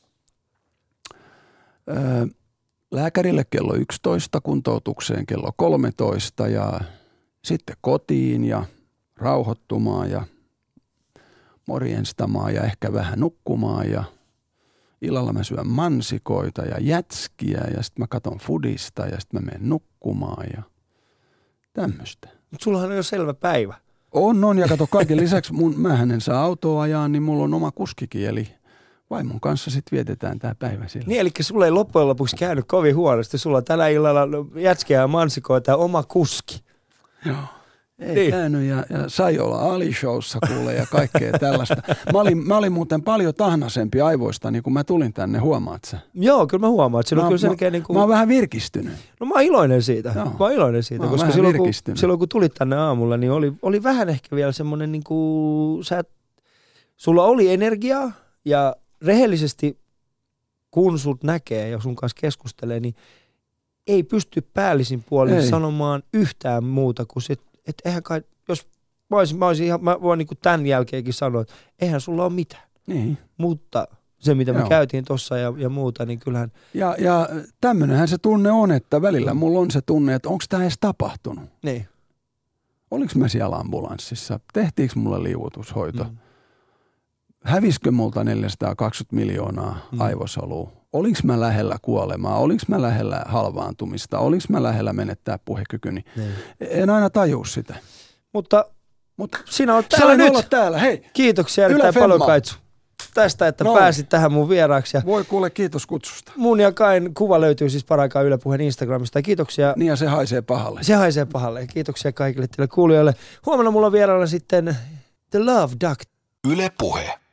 Öö, lääkärille kello yksitoista, kuntoutukseen kello kolmetoista ja sitten kotiin ja rauhoittumaan ja morjenstamaan ja ehkä vähän nukkumaan ja illalla mä syön mansikoita ja jätskiä ja sitten mä katon fudista ja sitten mä menen nukkumaan ja tämmöistä. Mutta sullahan on jo selvä päivä. On, on ja kato kaiken lisäksi, mun, mähän en saa autoa ajaa, niin mulla on oma kuskikin, eli vaimon kanssa sitten vietetään tämä päivä sillä. Niin, eli sulla ei loppujen lopuksi käynyt kovin huonosti, sulla on tällä illalla jätskiä ja mansikoita ja oma kuski. Joo, ei niin. käynyt ja, ja sai olla Ali-showssa kuule ja kaikkea tällaista. Mä olin, mä olin muuten paljon tahnasempi aivoista, niin kun mä tulin tänne, huomaat sä? Joo, kyllä mä huomaan, että siinä on kyllä selkeä niin kuin... Mä oon vähän virkistynyt. No mä oon iloinen siitä, Joo. mä oon iloinen siitä, oon koska silloin kun, silloin kun tulit tänne aamulla, niin oli, oli vähän ehkä vielä semmoinen niin kuin, sä, sulla oli energiaa ja rehellisesti kun sut näkee ja sun kanssa keskustelee, niin ei pysty päällisin puolin ei. sanomaan yhtään muuta kuin sit, että eihän kai, jos mä, olisin, mä, olisin ihan, mä voin niin kuin tämän jälkeenkin sanoa, että eihän sulla ole mitään. Niin. Mutta se, mitä me Joo. käytiin tuossa ja, ja muuta, niin kyllähän... Ja, ja tämmöinenhän se tunne on, että välillä mulla on se tunne, että onko tämä edes tapahtunut. Niin. Oliko mä siellä ambulanssissa? Tehtiinkö mulle liuutushoito? Mm. Hävisikö multa neljäsataakaksikymmentä miljoonaa Mm. aivosolua? Oliko mä lähellä kuolemaa? Oliko mä lähellä halvaantumista? Oliko mä lähellä menettää puhekykyni? Niin. En aina tajua sitä. Mutta Mutta sinä olet täällä sain nyt. olla täällä. Hei, Kiitoksia Yle erittäin Femma. paljon, Kaitsu, tästä, että Noin. pääsit tähän mun vieraaksi. Ja voi kuule, kiitos kutsusta. mun ja Kain kuva löytyy siis paraikaa Yle Puheen Instagramista. Ja kiitoksia. Niin ja se haisee pahalle. Se haisee pahalle. Kiitoksia kaikille teille kuulijoille. Huomenna mulla on vieraana sitten The Love Duct. Yle Puhe.